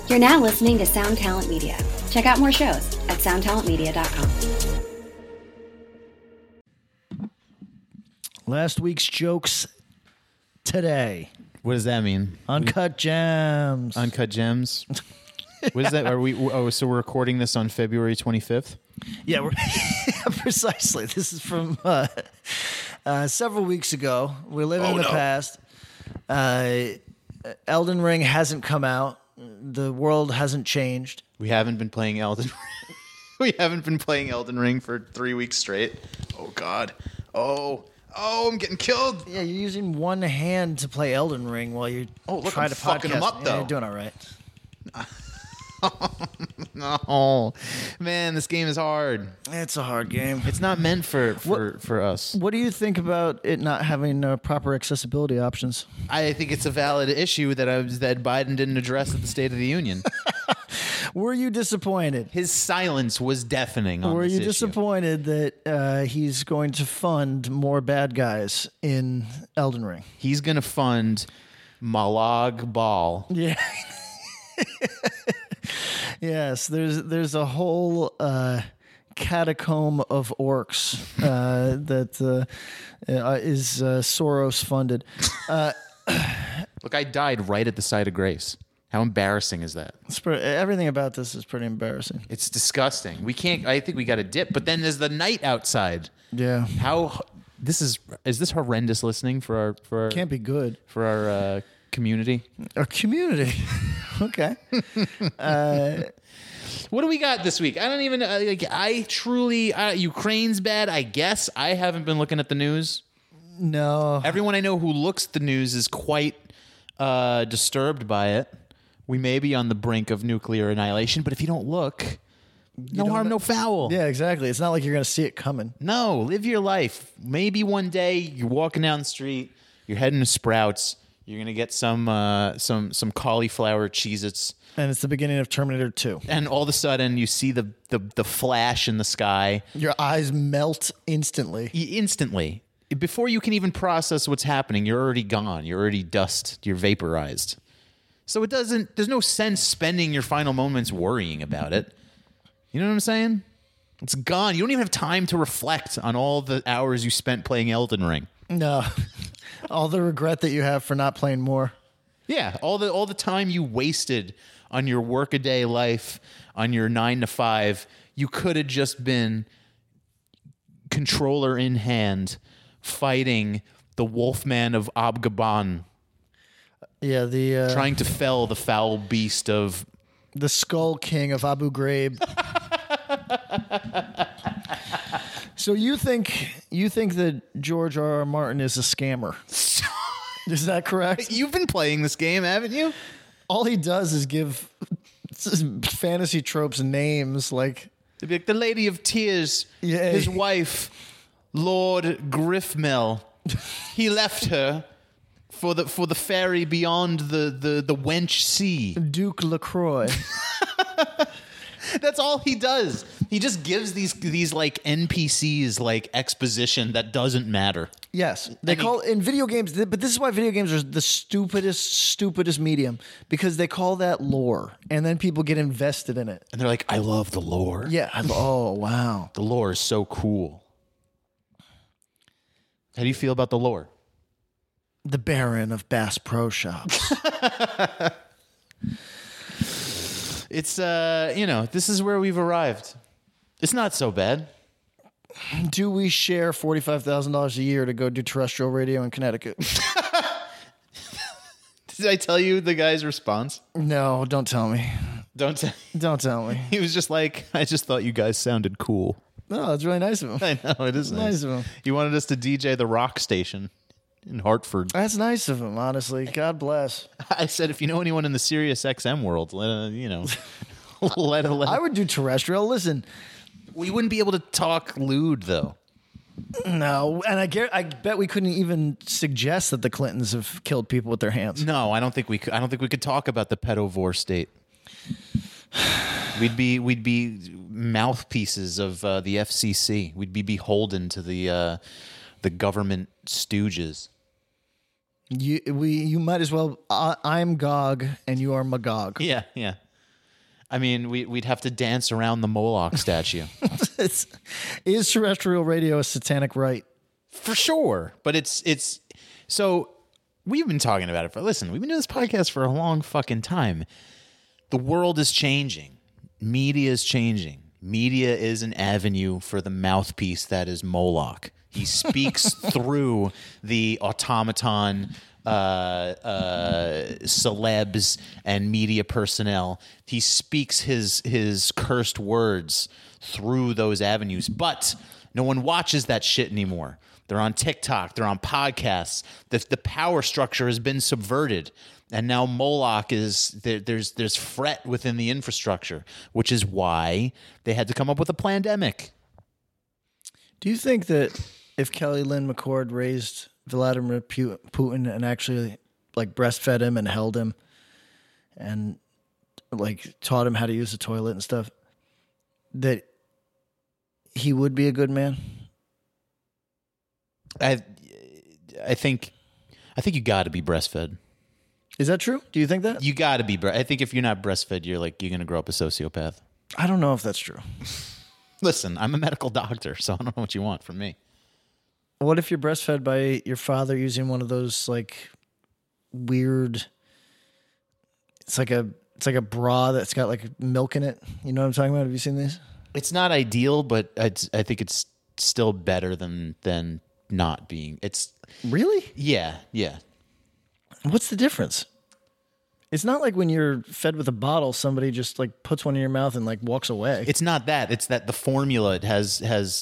You're now listening to Sound Talent Media. Check out more shows at soundtalentmedia.com. Last week's jokes today. What does that mean? Uncut gems. Uncut gems? What is that? Are we? Oh, so we're recording this on February 25th? Yeah, precisely. This is from several weeks ago. We're living in the past. Elden Ring hasn't come out. The world hasn't changed. We haven't been playing Elden Ring. We haven't been playing Elden Ring for 3 weeks straight. Oh, God. Oh, I'm getting killed. Yeah, you're using one hand to play Elden Ring while you try to fucking podcast. him up, though. Yeah, you're doing all right. No, man, this game is hard. It's a hard game. It's not meant for us. What do you think about it not having proper accessibility options? I think it's a valid issue that Biden didn't address at the State of the Union. Were you disappointed? His silence was deafening on Were this you issue. disappointed that he's going to fund more bad guys in Elden Ring? He's going to fund Malag Bal. Yeah. Yes, there's a whole catacomb of orcs that is Soros funded. Look, I died right at the site of grace. How embarrassing is that? Everything about this is pretty embarrassing. It's disgusting. I think we got a dip, but then there's the night outside. Yeah. Is this horrendous listening for our Can't be good. for our community? Our community. Okay. What do we got this week? I don't even Ukraine's bad, I guess. I haven't been looking at the news. No. Everyone I know who looks at the news is quite disturbed by it. We may be on the brink of nuclear annihilation, but if you don't look, no harm, no foul. Yeah, exactly. It's not like you're going to see it coming. No, live your life. Maybe one day you're walking down the street, you're heading to Sprouts, you're going to get some cauliflower Cheez-Its. And it's the beginning of Terminator 2. And all of a sudden you see the flash in the sky. Your eyes melt instantly. Instantly. Before you can even process what's happening, you're already gone. You're already dust. You're vaporized. So there's no sense spending your final moments worrying about it. You know what I'm saying? It's gone. You don't even have time to reflect on all the hours you spent playing Elden Ring. No. All the regret that you have for not playing more. Yeah, all the time you wasted on your workaday life, on your 9 to 5, you could have just been controller in hand fighting the Wolfman of Abgaban. Yeah, Trying to fell the foul beast of the Skull King of Abu Ghraib. So you think that George R.R. Martin is a scammer? Is that correct? You've been playing this game, haven't you? All he does is give fantasy tropes names like the Lady of Tears, Yeah. his wife, Lord Griffmel. He left her for the fairy beyond the Wench Sea. Duke LaCroix. That's all he does. He just gives these like NPCs like exposition that doesn't matter. Yes, they call in video games, but this is why video games are the stupidest medium, because they call that lore, and then people get invested in it. And they're like, I love the lore. Yeah. Oh wow. The lore is so cool. How do you feel about the lore? The Baron of Bass Pro Shops. It's this is where we've arrived. It's not so bad. Do we share $45,000 a year to go do terrestrial radio in Connecticut? Did I tell you the guy's response? No, don't tell me. Don't tell me. He was just like, I just thought you guys sounded cool. No, that's really nice of him. I know, it is nice. Nice of him. He wanted us to DJ the rock station in Hartford. That's nice of him, honestly. God bless. I said, if you know anyone in the Sirius XM world, let I would do terrestrial. Listen, we wouldn't be able to talk lewd, though. no, and I bet we couldn't even suggest that the Clintons have killed people with their hands. No, I don't think we could. I don't think we could talk about the pedovore state. We'd be mouthpieces of the FCC. We'd be beholden to the government stooges. You might as well. I'm Gog and you are Magog. Yeah. I mean, we'd have to dance around the Moloch statue. Is terrestrial radio a satanic rite? For sure. But it's so we've been talking about it we've been doing this podcast for a long fucking time. The world is changing. Media is changing. Media is an avenue for the mouthpiece that is Moloch. He speaks through the automaton celebs and media personnel. He speaks his cursed words through those avenues, but no one watches that shit anymore. They're on TikTok, they're on podcasts. The power structure has been subverted, and now Moloch is there's fret within the infrastructure, which is why they had to come up with a plandemic. Do you think that if Kelly Lynn McCord raised Vladimir Putin and actually like breastfed him and held him and like taught him how to use the toilet and stuff, that he would be a good man? I think you got to be breastfed. Is that true? Do you think that? You got to be. I think if you're not breastfed, you're going to grow up a sociopath. I don't know if that's true. Listen, I'm a medical doctor, so I don't know what you want from me. What if you're breastfed by your father using one of those like weird? It's like a bra that's got like milk in it. You know what I'm talking about? Have you seen these? It's not ideal, but I think it's still better than not being. It's really? Yeah. What's the difference? It's not like when you're fed with a bottle, somebody just like puts one in your mouth and like walks away. It's not that. It's that the formula it has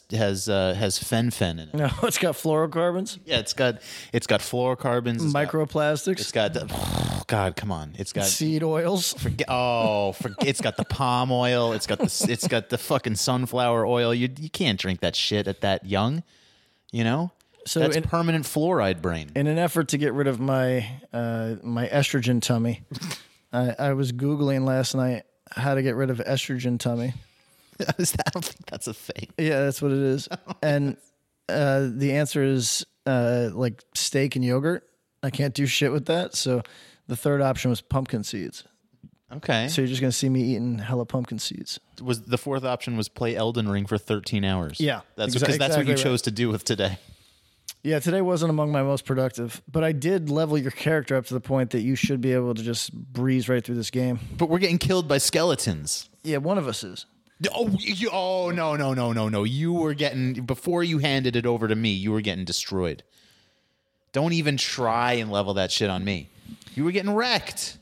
fen in it. No, it's got fluorocarbons. Yeah, it's got fluorocarbons, microplastics. It's got oh God, come on. It's got seed oils. It's got the palm oil. It's got the fucking sunflower oil. You can't drink that shit at that young, you know? So that's permanent fluoride brain. In an effort to get rid of my my estrogen tummy, I was Googling last night how to get rid of estrogen tummy. I don't think that's a thing. Yeah, that's what it is. And the answer is like steak and yogurt. I can't do shit with that. So the third option was pumpkin seeds. Okay. So you're just going to see me eating hella pumpkin seeds. Was the fourth option was play Elden Ring for 13 hours. Yeah. That's because that's what you chose to do with today. Yeah, today wasn't among my most productive, but I did level your character up to the point that you should be able to just breeze right through this game. But we're getting killed by skeletons. Yeah, one of us is. Oh, no. You were getting, before you handed it over to me, you were getting destroyed. Don't even try and level that shit on me. You were getting wrecked.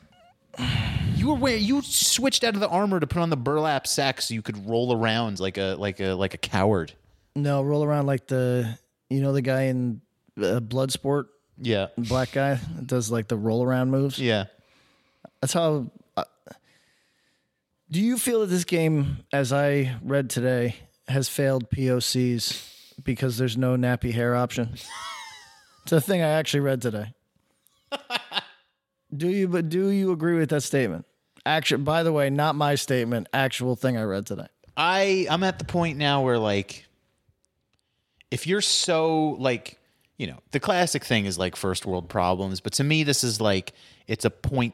You switched out of the armor to put on the burlap sack so you could roll around like a coward. No, roll around like the guy in Bloodsport? Yeah. The black guy that does like the roll around moves? Yeah. That's how... do you feel that this game, as I read today, has failed POCs because there's no nappy hair option? It's a thing I actually read today. Do you agree with that statement? Actually, by the way, not my statement, actual thing I read today. I'm at the point now where like, if you're so like, the classic thing is like first world problems, but to me this is like it's a point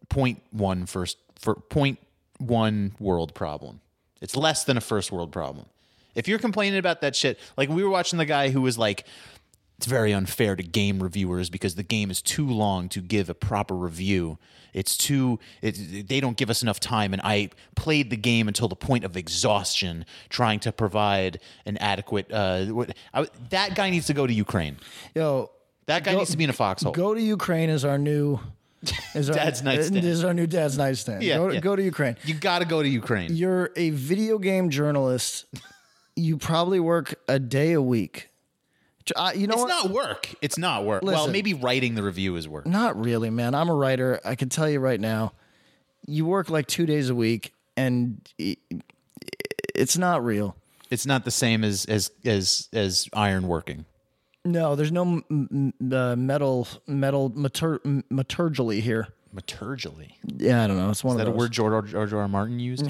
one world problem. It's less than a first world problem. If you're complaining about that shit, like we were watching the guy who was like, it's very unfair to game reviewers because the game is too long to give a proper review. They don't give us enough time, and I played the game until the point of exhaustion trying to provide an adequate... that guy needs to go to Ukraine. Yo, that guy needs to be in a foxhole. Go to Ukraine is our new... Dad's nightstand. Is our new dad's nightstand. Yeah, go to Ukraine. You got to go to Ukraine. You're a video game journalist. You probably work a day a week. It's not work. It's not work. Listen, well, maybe writing the review is work. Not really, man. I'm a writer. I can tell you right now, you work like 2 days a week, and it's not real. It's not the same as iron working. No, there's no metal metallurgy here. Metallurgy? Yeah, I don't know. It's one of those. Is that a word George R. Martin used?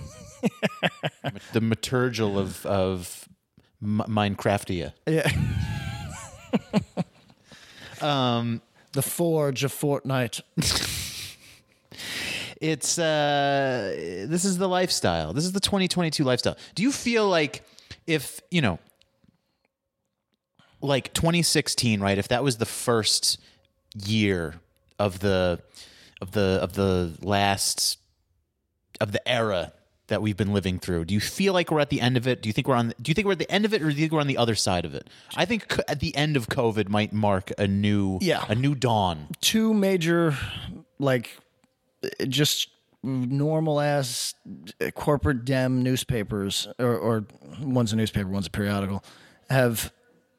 The metallurgy of Minecraftia. Yeah. The Forge of Fortnite. It's this is the lifestyle. This is the 2022 lifestyle. Do you feel like if, like 2016, right? If that was the first year of the era that we've been living through, do you feel like we're at the end of it? Do you think we're at the end of it, or do you think we're on the other side of it? I think at the end of COVID might mark a new dawn. Two major, like, just normal ass corporate dem newspapers, or one's a newspaper, one's a periodical, have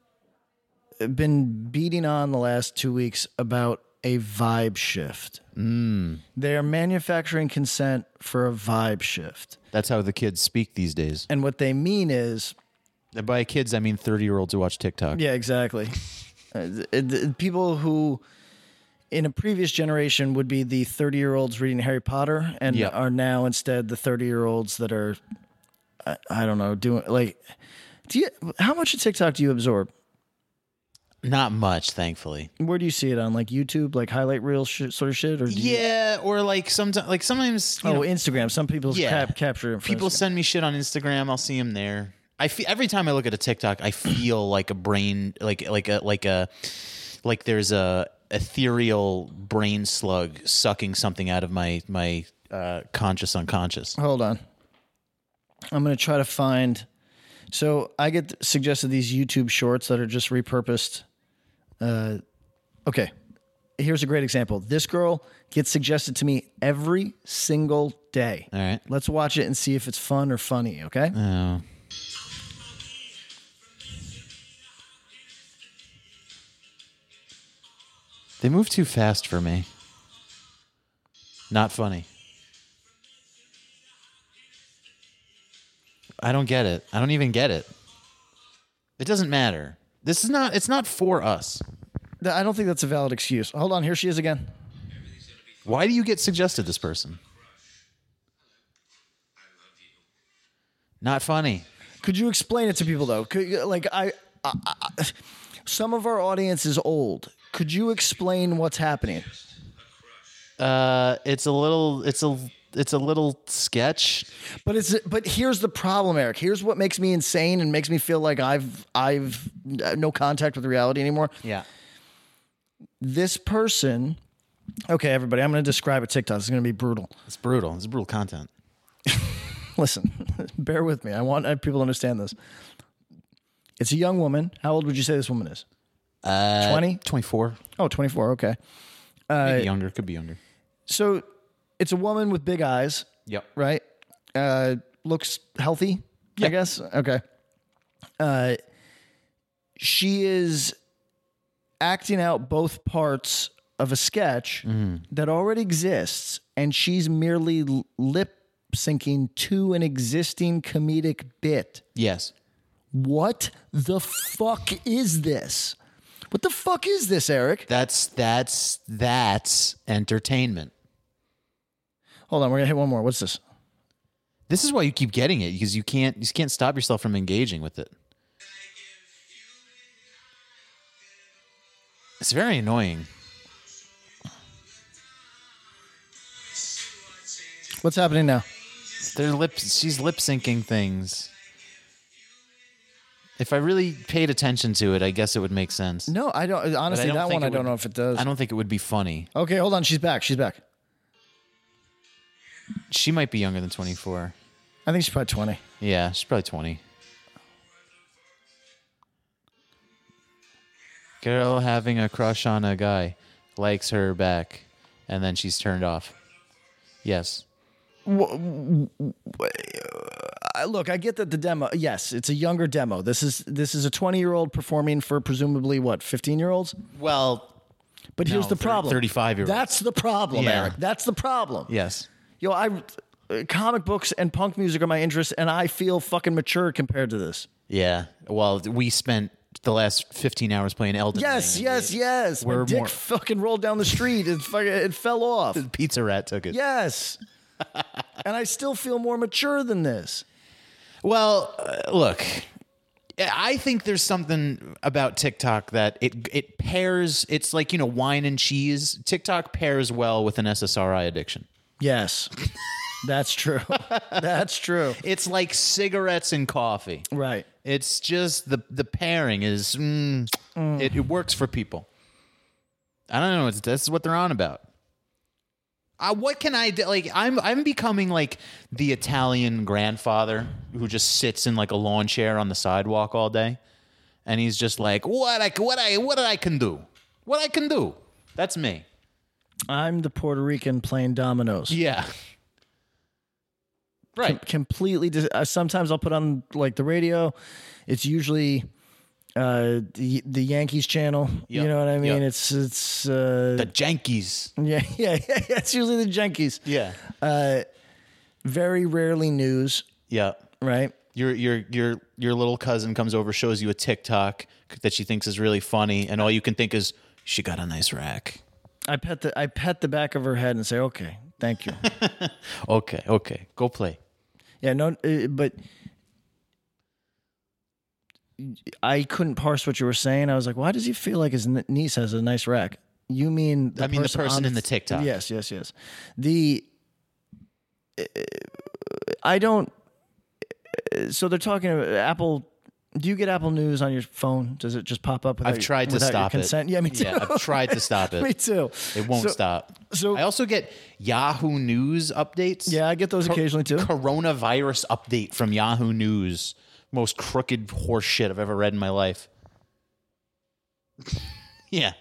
been beating on the last 2 weeks about a vibe shift. They are manufacturing consent for a vibe shift. That's how the kids speak these days. And what they mean is... And by kids, I mean 30-year-olds who watch TikTok. Yeah, exactly. People who, in a previous generation, would be the 30-year-olds reading Harry Potter, and are now instead the 30-year-olds that are, I don't know, doing... like, how much of TikTok do you absorb? Not much, thankfully. Where do you see it on? Like YouTube, like highlight reel sort of shit, or or like sometimes. Instagram. Some people capture it. People send me shit on Instagram. I'll see them there. Every time I look at a TikTok, I feel like a brain, like there's a ethereal brain slug sucking something out of my conscious unconscious. Hold on, I'm gonna try to find. So I get suggested these YouTube shorts that are just repurposed. Okay, here's a great example. This girl gets suggested to me every single day. All right. Let's watch it and see if it's fun or funny, okay? Oh. They move too fast for me. Not funny. I don't get it. I don't even get it. It doesn't matter. It's not for us. I don't think that's a valid excuse. Hold on, here she is again. Why do you get suggested this person? Not funny. Could you explain it to people though? Some of our audience is old. Could you explain what's happening? It's a little sketch. But here's the problem, Eric. Here's what makes me insane and makes me feel like I've no contact with reality anymore. Yeah. This person, okay, everybody, I'm going to describe a TikTok. It's going to be brutal. It's brutal. It's brutal content. Listen, bear with me. I want people to understand this. It's a young woman. How old would you say this woman is? 20? 24. Oh, 24. Okay. Maybe younger. Could be younger. So it's a woman with big eyes. Yep. Right? Looks healthy, Yep. I guess. Okay. She is acting out both parts of a sketch that already exists, and she's merely lip syncing to an existing comedic bit. Yes. What the fuck is this? What the fuck is this, Eric? That's entertainment. Hold on, we're gonna hit one more. What's this? This is why you keep getting it, because you can't stop yourself from engaging with it. It's very annoying. What's happening now? She's lip syncing things. If I really paid attention to it, I guess it would make sense. No, I don't. Honestly, that one I don't know if it does. I don't think it would be funny. Okay, hold on. She's back. She might be younger than 24. I think she's probably 20. Yeah, she's probably 20. Girl having a crush on a guy, likes her back, and then she's turned off. Yes. Look, I get that the demo. Yes, it's a younger demo. This is a 20-year-old performing for presumably what, 15-year-olds? Well, but here's the problem. 35-year-olds. That's the problem, Yeah. Eric. That's the problem. Yes. Comic books and punk music are my interests, and I feel fucking mature compared to this. Yeah. Well, we spent the last 15 hours playing Elden Ring. Yes. My dick fucking rolled down the street. It fell off. The pizza rat took it. Yes. And I still feel more mature than this. Well, look, I think there's something about TikTok that it pairs. It's like, wine and cheese. TikTok pairs well with an SSRI addiction. Yes. That's true. That's true. It's like cigarettes and coffee. Right. It's just the pairing is it works for people. I don't know. That's what they're on about. What can I do? Like I'm becoming like the Italian grandfather who just sits in like a lawn chair on the sidewalk all day, and he's just like, what I can do. That's me. I'm the Puerto Rican playing dominoes. Yeah. Right. Completely. Sometimes I'll put on like the radio. It's usually the Yankees channel. Yep. You know what I mean? Yep. It's The Yankees. yeah. It's usually the Yankees. Yeah. Very rarely news. Yeah. Right. Your little cousin comes over, shows you a TikTok that she thinks is really funny, and all you can think is she got a nice rack. I pet the back of her head and say, "Okay, thank you." Okay, go play. Yeah, no, but I couldn't parse what you were saying. I was like, why does he feel like his niece has a nice rack? You mean the person in the TikTok. Yes. I don't. So they're talking about Apple. Do you get Apple News on your phone? Does it just pop up? I've tried to stop your consent? it. Yeah, me too. Yeah, I've tried to stop it. Me too. It won't stop. So I also get Yahoo News updates. Yeah, I get those occasionally too. Coronavirus update from Yahoo News. Most crooked horse shit I've ever read in my life. Yeah.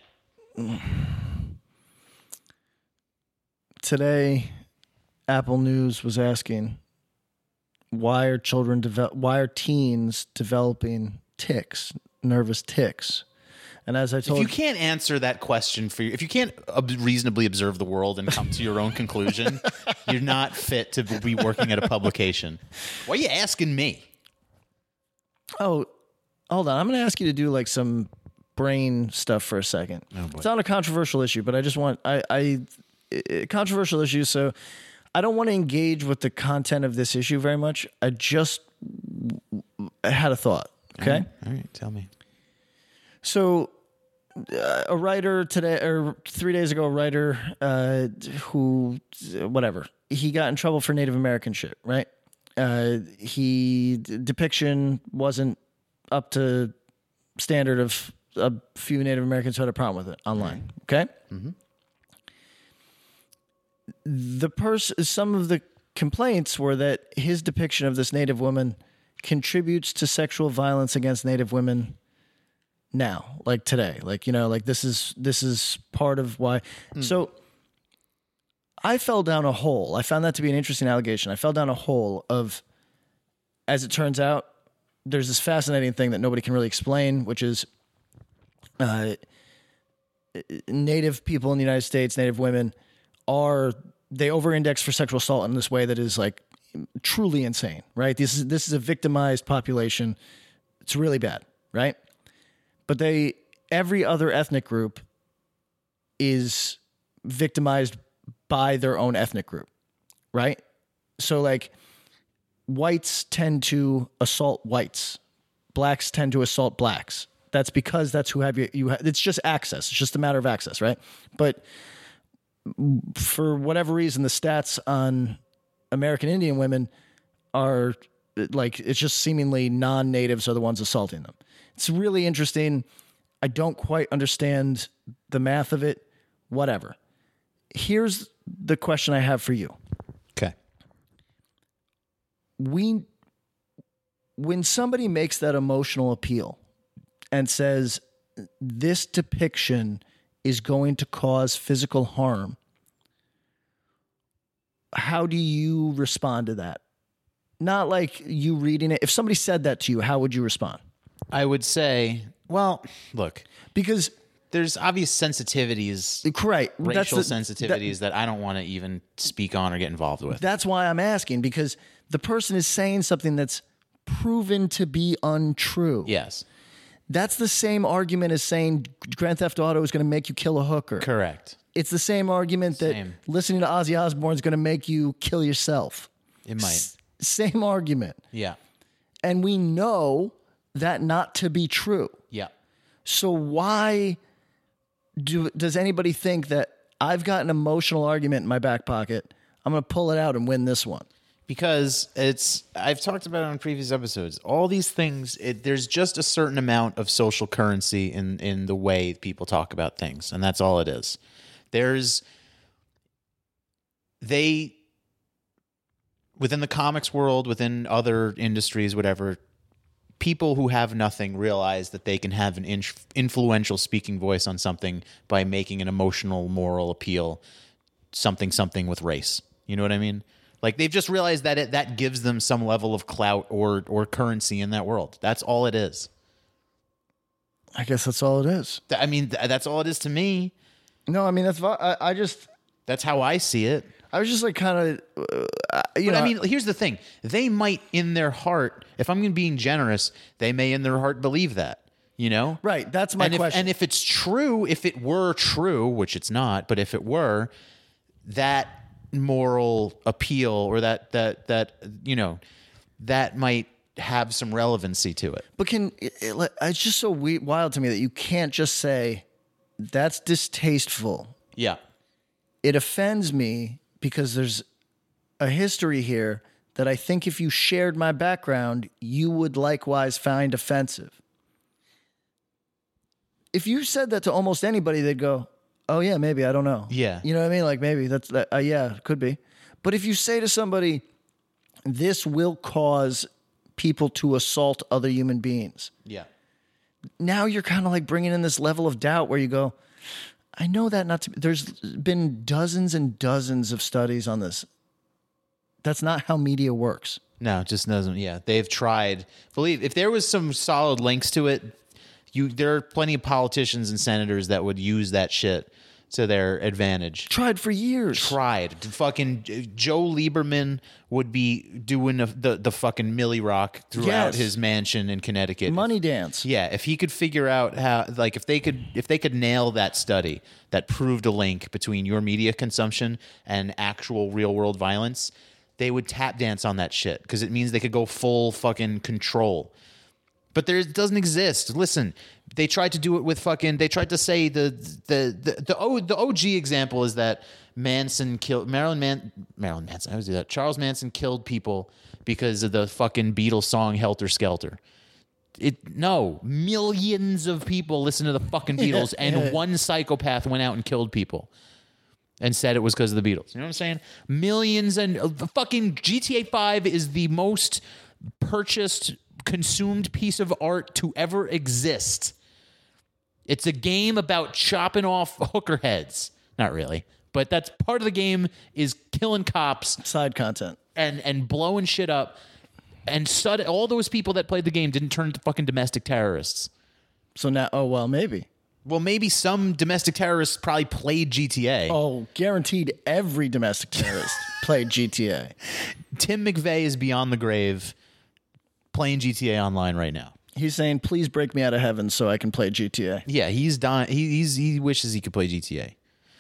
Today, Apple News was asking, why are teens developing tics, nervous tics? And as I told if you can't answer that question if you can't reasonably observe the world and come to your own conclusion, you're not fit to be working at a publication. Why are you asking me? Oh, hold on. I'm going to ask you to do like some brain stuff for a second. Oh, boy. It's not a controversial issue, but I just want controversial issue. So I don't want to engage with the content of this issue very much. I just had a thought. Okay. All right. Tell me. So a writer today or 3 days ago, a writer who, whatever, he got in trouble for Native American shit, right? Depiction wasn't up to standard of a few Native Americans who had a problem with it online. Okay. Mm-hmm. Some of the complaints were that his depiction of this Native woman contributes to sexual violence against Native women now, like today, like, you know, like this is part of why. So I fell down a hole. I found that to be an interesting allegation. I fell down a hole of, as it turns out, there's this fascinating thing that nobody can really explain, which is Native people in the United States, Native women, they over-index for sexual assault in this way that is like truly insane, right? This is a victimized population. It's really bad, right? But every other ethnic group is victimized by their own ethnic group, right? So like whites tend to assault whites. Blacks tend to assault blacks. That's because that's who have you have, it's just access. It's just a matter of access, right? But for whatever reason, the stats on American Indian women are like, it's just seemingly non-natives are the ones assaulting them. It's really interesting. I don't quite understand the math of it. Whatever. Here's the question I have for you. Okay. When somebody makes that emotional appeal and says, this depiction is going to cause physical harm, how do you respond to that? Not like you reading it. If somebody said that to you, how would you respond? I would say, well, look, because there's obvious sensitivities, right? Racial sensitivities that I don't want to even speak on or get involved with. That's why I'm asking, because the person is saying something that's proven to be untrue. Yes. That's the same argument as saying Grand Theft Auto is going to make you kill a hooker. Correct. It's the same argument that listening to Ozzy Osbourne is going to make you kill yourself. It might. Same argument. Yeah. And we know that not to be true. Yeah. So why does anybody think that I've got an emotional argument in my back pocket? I'm going to pull it out and win this one. Because I've talked about it on previous episodes. All these things, there's just a certain amount of social currency in the way people talk about things, and that's all it is. Within the comics world, within other industries, whatever, people who have nothing realize that they can have an influential speaking voice on something by making an emotional, moral appeal, something with race. You know what I mean? Like, they've just realized that that gives them some level of clout or currency in that world. That's all it is. I guess that's all it is. I mean, that's all it is to me. No, I mean, That's how I see it. I was just like kind of, But I mean, here's the thing. They might in their heart, if I'm being generous, they may in their heart believe that, you know? Right. That's my question. And if it's true, if it were true, which it's not, but if it were, that moral appeal or that you know, that might have some relevancy to it. But it's just so wild to me that you can't just say that's distasteful. Yeah. It offends me because there's a history here that I think if you shared my background, you would likewise find offensive. If you said that to almost anybody, they'd go, oh yeah, maybe, I don't know. Yeah. You know what I mean? Like maybe that's that. Yeah, could be. But if you say to somebody, this will cause people to assault other human beings. Yeah. Now you're kind of like bringing in this level of doubt where you go, I know that not to be. There's been dozens and dozens of studies on this. That's not how media works. No, it just doesn't. Yeah. They've tried. Believe if there was some solid links to it, there are plenty of politicians and senators that would use that shit to their advantage. Tried for years. Fucking Joe Lieberman would be doing the fucking Millie Rock throughout his mansion in Connecticut. Money dance. Yeah, if he could figure out how, like, if they could nail that study that proved a link between your media consumption and actual real world violence, they would tap dance on that shit because it means they could go full fucking control. But it doesn't exist. Listen, they tried to do it with fucking. They tried to say the OG example is that Manson killed Marilyn Manson. I always do that. Charles Manson killed people because of the fucking Beatles song "Helter Skelter." No, millions of people listen to the fucking Beatles, and one psychopath went out and killed people and said it was because of the Beatles. You know what I'm saying? Millions and fucking GTA 5 is the most purchased, consumed piece of art to ever exist. It's a game about chopping off hooker heads. Not really, but that's part of the game is killing cops. Side content. And blowing shit up. And all those people that played the game didn't turn into fucking domestic terrorists. So now, maybe. Well, maybe some domestic terrorists probably played GTA. Oh, guaranteed every domestic terrorist played GTA. Tim McVeigh is beyond the grave playing GTA Online right now. He's saying, please break me out of heaven so I can play GTA. Yeah, he's dying. He wishes he could play GTA.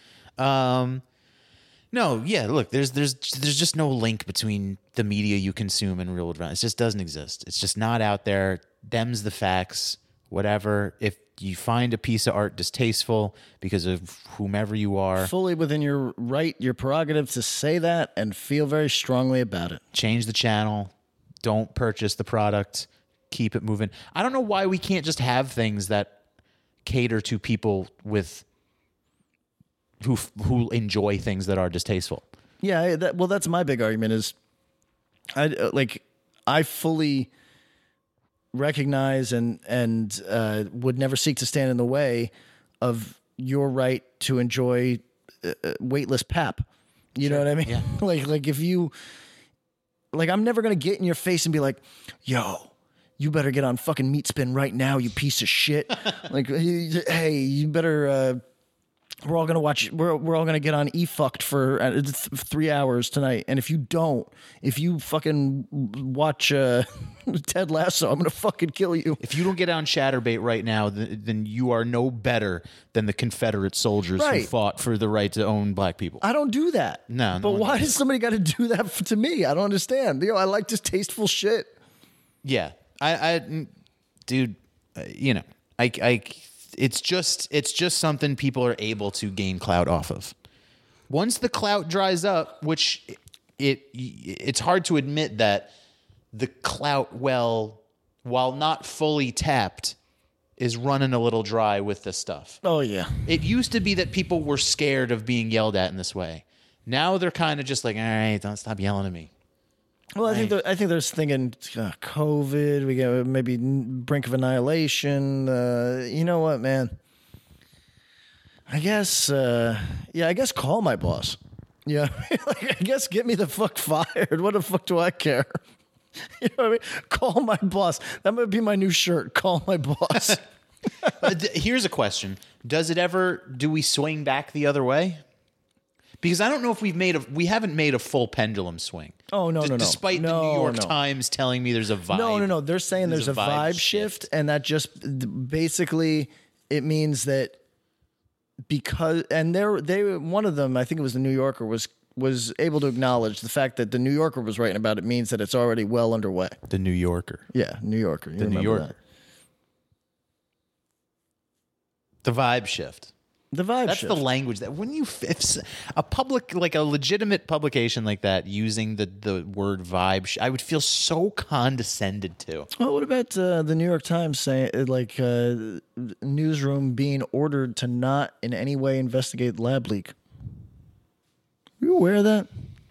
No, yeah, look, there's just no link between the media you consume and real world violence. It just doesn't exist. It's just not out there. Them's the facts. Whatever. If you find a piece of art distasteful because of whomever you are, fully within your right, your prerogative to say that and feel very strongly about it. Change the channel. Don't purchase the product. Keep it moving. I don't know why we can't just have things that cater to people with who enjoy things that are distasteful. Yeah, that's my big argument is I fully recognize and would never seek to stand in the way of your right to enjoy weightless pap. You know what I mean? Yeah. like if you I'm never going to get in your face and be like, yo, you better get on fucking Meat Spin right now, you piece of shit. Like, hey, you better, we're all going to get on E-Fucked for 3 hours tonight. And if you fucking watch Ted Lasso, I'm going to fucking kill you. If you don't get on Chatterbait right now, then you are no better than the Confederate soldiers who fought for the right to own black people. I don't do that. No. But why does somebody got to do that to me? I don't understand. I like distasteful shit. Yeah. Dude, it's just something people are able to gain clout off of. Once the clout dries up, which it's hard to admit that the clout well, while not fully tapped, is running a little dry with this stuff. Oh, yeah. It used to be that people were scared of being yelled at in this way. Now they're kind of just like, all right, don't stop yelling at me. Well, I think they're thinking COVID. We got maybe brink of annihilation. You know what, man? I guess, I guess call my boss. Yeah, like, I guess get me the fuck fired. What the fuck do I care? You know what I mean? Call my boss. That might be my new shirt. Call my boss. Here's a question: do we swing back the other way? Because I don't know if we haven't made a full pendulum swing. Oh, no. Despite the New York Times telling me there's a vibe. No. They're saying there's a vibe shift, and that just basically it means that because they one of them, I think it was the New Yorker, was able to acknowledge the fact that the New Yorker was writing about it means that it's already well underway. The New Yorker. Yeah, New Yorker. The New Yorker. The vibe shift. The vibe That's shift. the language that when you if a public, like a legitimate publication like that using the word vibe, I would feel so condescended to. Well, what about the New York Times saying newsroom being ordered to not in any way investigate lab leak? Are you aware of that?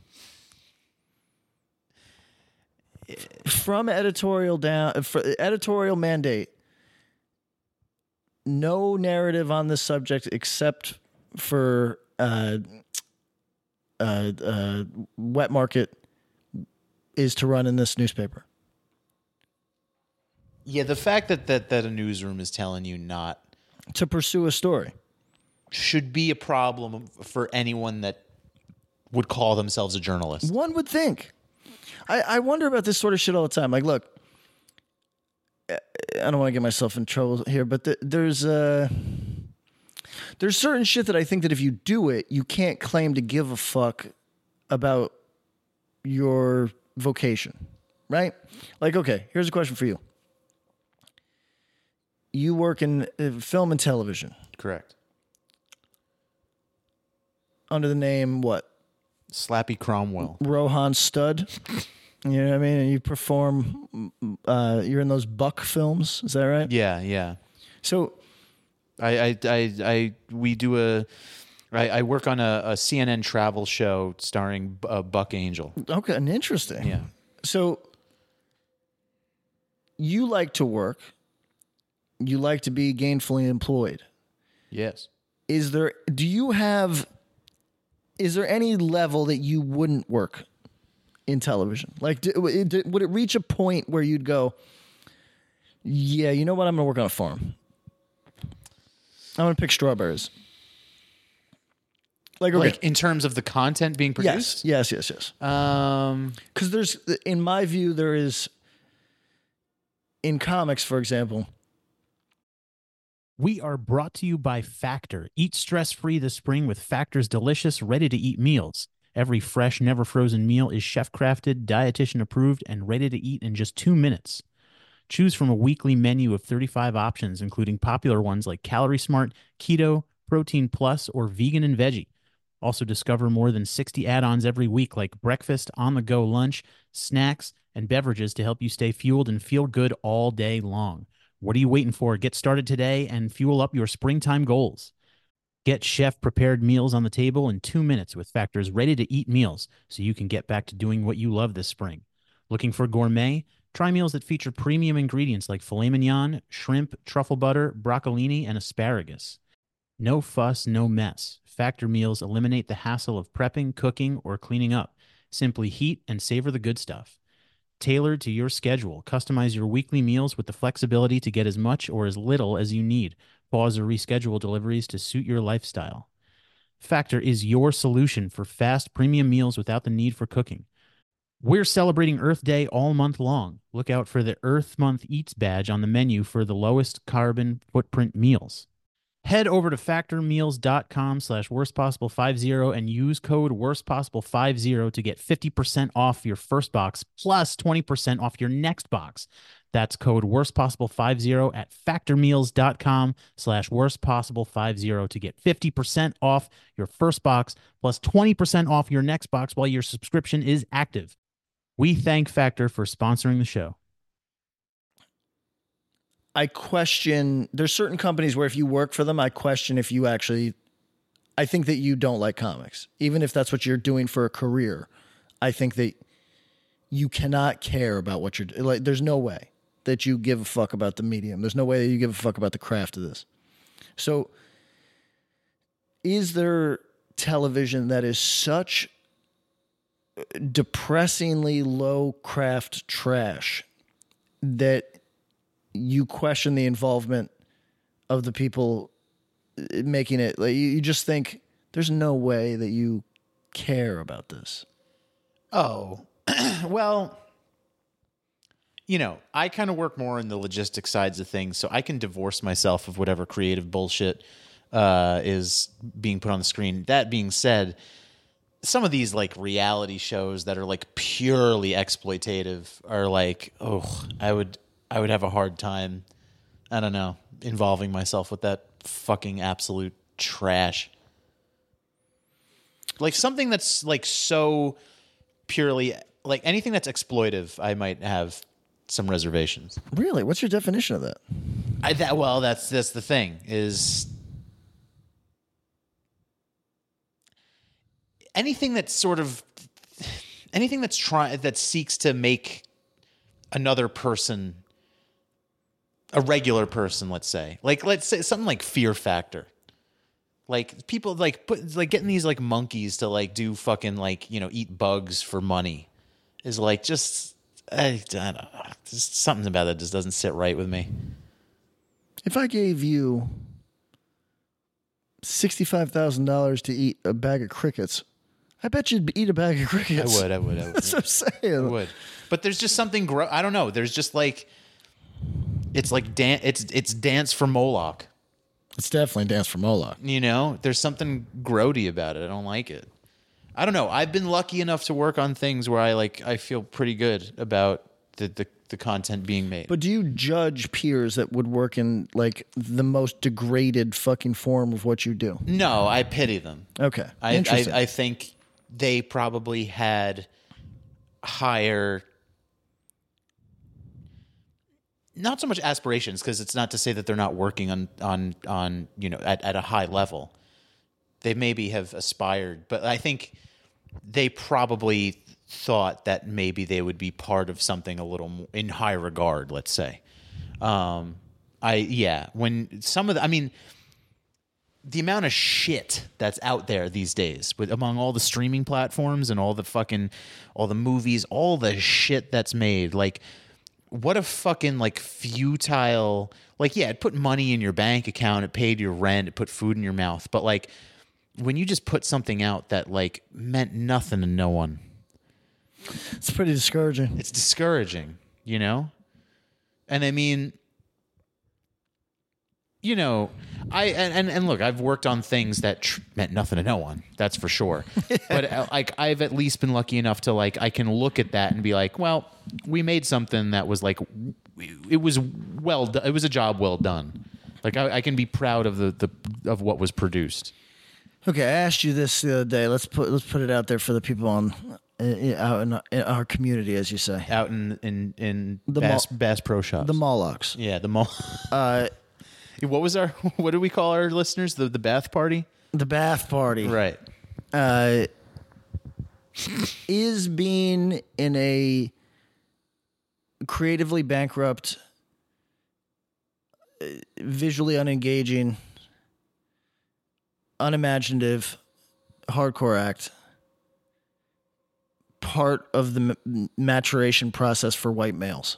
From editorial mandate. No narrative on this subject except for wet market is to run in this newspaper. Yeah, the fact that a newsroom is telling you not to pursue a story should be a problem for anyone that would call themselves a journalist. One would think. I wonder about this sort of shit all the time. Like, look, I don't want to get myself in trouble here, but there's certain shit that I think that if you do it, you can't claim to give a fuck about your vocation, right? Like, okay, here's a question for you. You work in film and television. Correct. Under the name what? Slappy Cromwell. Rohan Stud. You know what I mean? And you perform, you're in those Buck films. Is that right? Yeah. So I work on a CNN travel show starring Buck Angel. Okay, and interesting. Yeah. So you like to work. You like to be gainfully employed. Yes. Is there any level that you wouldn't work in television? Like, would it reach a point where you'd go, yeah, you know what? I'm going to work on a farm. I'm going to pick strawberries. Like, okay. Like in terms of the content being produced? Yes. Because in my view, there is, in comics, for example. We are brought to you by Factor. Eat stress-free this spring with Factor's delicious, ready-to-eat meals. Every fresh, never-frozen meal is chef-crafted, dietitian-approved, and ready to eat in just 2 minutes. Choose from a weekly menu of 35 options, including popular ones like Calorie Smart, Keto, Protein Plus, or Vegan and Veggie. Also discover more than 60 add-ons every week like breakfast, on-the-go lunch, snacks, and beverages to help you stay fueled and feel good all day long. What are you waiting for? Get started today and fuel up your springtime goals. Get chef-prepared meals on the table in 2 minutes with Factor's ready-to-eat meals so you can get back to doing what you love this spring. Looking for gourmet? Try meals that feature premium ingredients like filet mignon, shrimp, truffle butter, broccolini, and asparagus. No fuss, no mess. Factor meals eliminate the hassle of prepping, cooking, or cleaning up. Simply heat and savor the good stuff. Tailored to your schedule, customize your weekly meals with the flexibility to get as much or as little as you need. Pause or reschedule deliveries to suit your lifestyle. Factor is your solution for fast premium meals without the need for cooking. We're celebrating Earth Day all month long. Look out for the Earth Month Eats badge on the menu for the lowest carbon footprint meals. Head over to factormeals.com/worstpossible50 and use code worstpossible50 to get 50% off your first box plus 20% off your next box. That's code worstpossible50 at factormeals.com/worstpossible50 to get 50% off your first box plus 20% off your next box while your subscription is active. We thank Factor for sponsoring the show. I question, there's certain companies where if you work for them, I question if you actually, I think that you don't like comics. Even if that's what you're doing for a career, I think that you cannot care about what you're doing. Like, there's no way that you give a fuck about the medium. There's no way that you give a fuck about the craft of this. So is there television that is such depressingly low craft trash that you question the involvement of the people making it? Like, you just think there's no way that you care about this. Oh, well, you know, I kind of work more in the logistics sides of things, so I can divorce myself of whatever creative bullshit is being put on the screen. That being said, some of these like reality shows that are like purely exploitative are like, oh, I would have a hard time, I don't know, involving myself with that fucking absolute trash. Like something that's like so purely, like anything that's exploitive, I might have some reservations. Really? What's your definition of that? That's the thing is anything that's that seeks to make another person a regular person, let's say something like Fear Factor. Like people getting these like monkeys to like do fucking like, you know, eat bugs for money is like just, I don't know. Just something about that just doesn't sit right with me. If I gave you $65,000 to eat a bag of crickets, I bet you'd eat a bag of crickets. I would. That's what I'm saying. I would. But there's just something I don't know. There's just like it's like it's Dance for Moloch. It's definitely Dance for Moloch. You know, there's something grody about it. I don't like it. I don't know. I've been lucky enough to work on things where I feel pretty good about the content being made. But do you judge peers that would work in like the most degraded fucking form of what you do? No, I pity them. Okay. Interesting. I think they probably had higher, not so much aspirations, because it's not to say that they're not working on you know, at a high level. They maybe have aspired, but I think they probably thought that maybe they would be part of something a little more in high regard, let's say. When some of the amount of shit that's out there these days among all the streaming platforms and all the movies, all the shit that's made, like, what a fucking like futile, like, yeah, it put money in your bank account, it paid your rent, it put food in your mouth, but like when you just put something out that like meant nothing to no one, it's pretty discouraging. It's discouraging, you know? And I mean, you know, and look, I've worked on things that meant nothing to no one. That's for sure. But like, I've at least been lucky enough to like, I can look at that and be like, well, we made something that was like, it was well done. It was a job well done. Like I can be proud of of what was produced. Okay, I asked you this the other day. Let's put it out there for the people out in our community, as you say, out in the Bass Pro Shops, the Molochs. Yeah, the Mol. What do we call our listeners? The bath party? The bath party. Right. Is being in a creatively bankrupt, visually unengaging, unimaginative, hardcore act part of the maturation process for white males?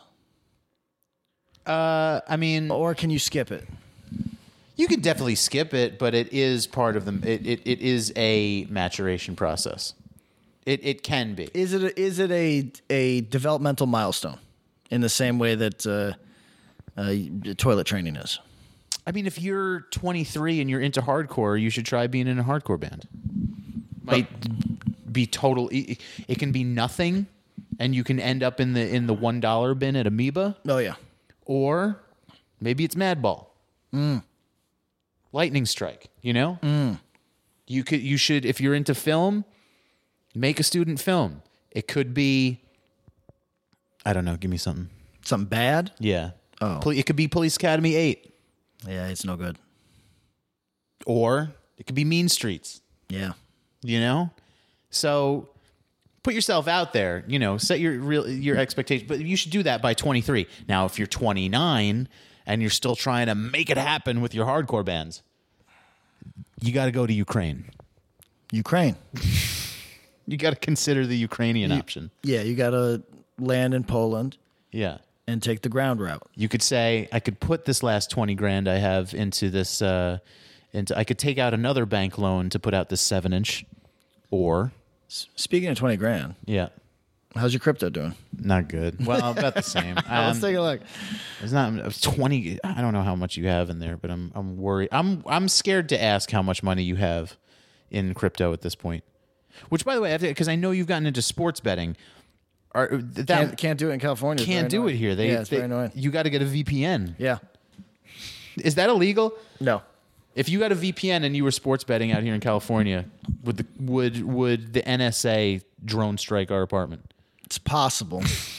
I mean, or can you skip it? You can definitely skip it, but it is part of it is a maturation process. It can be. Is it a developmental milestone in the same way that toilet training is? I mean, if you're 23 and you're into hardcore, you should try being in a hardcore band. Might be total. It can be nothing. and you can end up in the $1 bin at Amoeba, Oh yeah. or maybe it's Madball. Lightning Strike, you know? You should, if you're into film, make a student film. It could be, I don't know, give me something. Something bad? Yeah. Oh. It could be Police Academy 8. Yeah, it's no good. Or it could be Mean Streets, Yeah. you know? So put yourself out there, you know, set your expectations, but you should do that by 23. Now, if you're 29 and you're still trying to make it happen with your hardcore bands, you got to go to Ukraine. Ukraine. You got to consider the Ukrainian option. Yeah, you got to land in Poland Yeah. and take the ground route. You could say, I could put this last 20 grand I have into this, I could take out another bank loan to put out this 7-inch, or, Speaking of 20 grand, yeah, how's your crypto doing? not good. Well, about the same. Let's take a look. It's not 20. I don't know how much you have in there, but I'm worried. I'm scared to ask how much money you have in crypto at this point. Which, by the way, because I know you've gotten into sports betting, Can't do it in California. It's can't very do it annoying. here. It's very annoying. You got to get a VPN. Yeah. Is that illegal? No. If you got a VPN and you were sports betting out here in California, would the NSA drone strike our apartment? It's possible.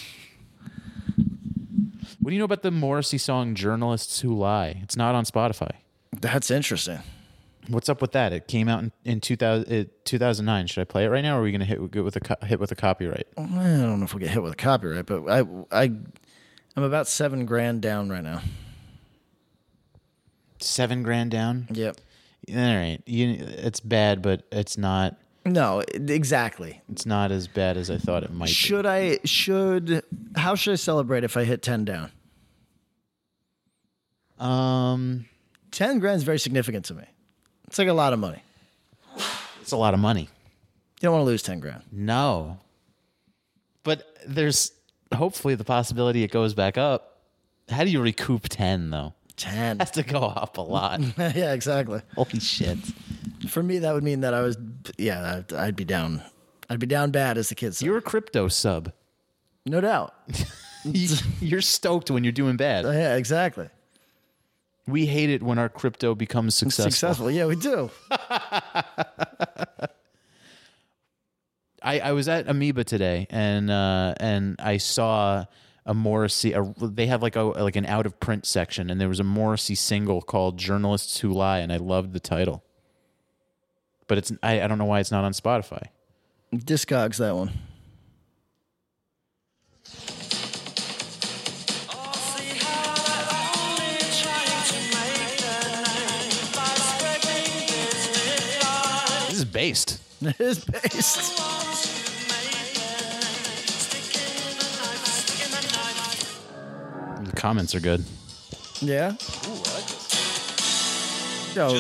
What do you know about the Morrissey song "Journalists Who Lie"? It's not on Spotify. That's interesting. What's up with that? It came out in 2009. Should I play it right now, or are we going to hit with a copyright? I don't know if we'll get hit with a copyright, but I'm about $7 grand down right now. $7 grand down. Yep. All right, it's bad, but it's not. No, exactly. It's not as bad as I thought it might be. How should I celebrate if I hit 10 down? 10 grand is very significant to me. It's like a lot of money. It's a lot of money. You don't want to lose 10 grand. No. But there's hopefully the possibility it goes back up. How do you recoup 10 though? 10. It has to go up a lot. Yeah, exactly. Holy shit. For me, that would mean that I'd be down. I'd be down bad, as the kids say. You're a crypto sub. No doubt. You're stoked when you're doing bad. Yeah, exactly. We hate it when our crypto becomes successful. Yeah, we do. I was at Amoeba today, and I saw a Morrissey. They have like an out of print section, and there was a Morrissey single called "Journalists Who Lie," and I loved the title. But I don't know why it's not on Spotify. Discogs, that one. This is based. It is based. The comments are good. Yeah. Yo,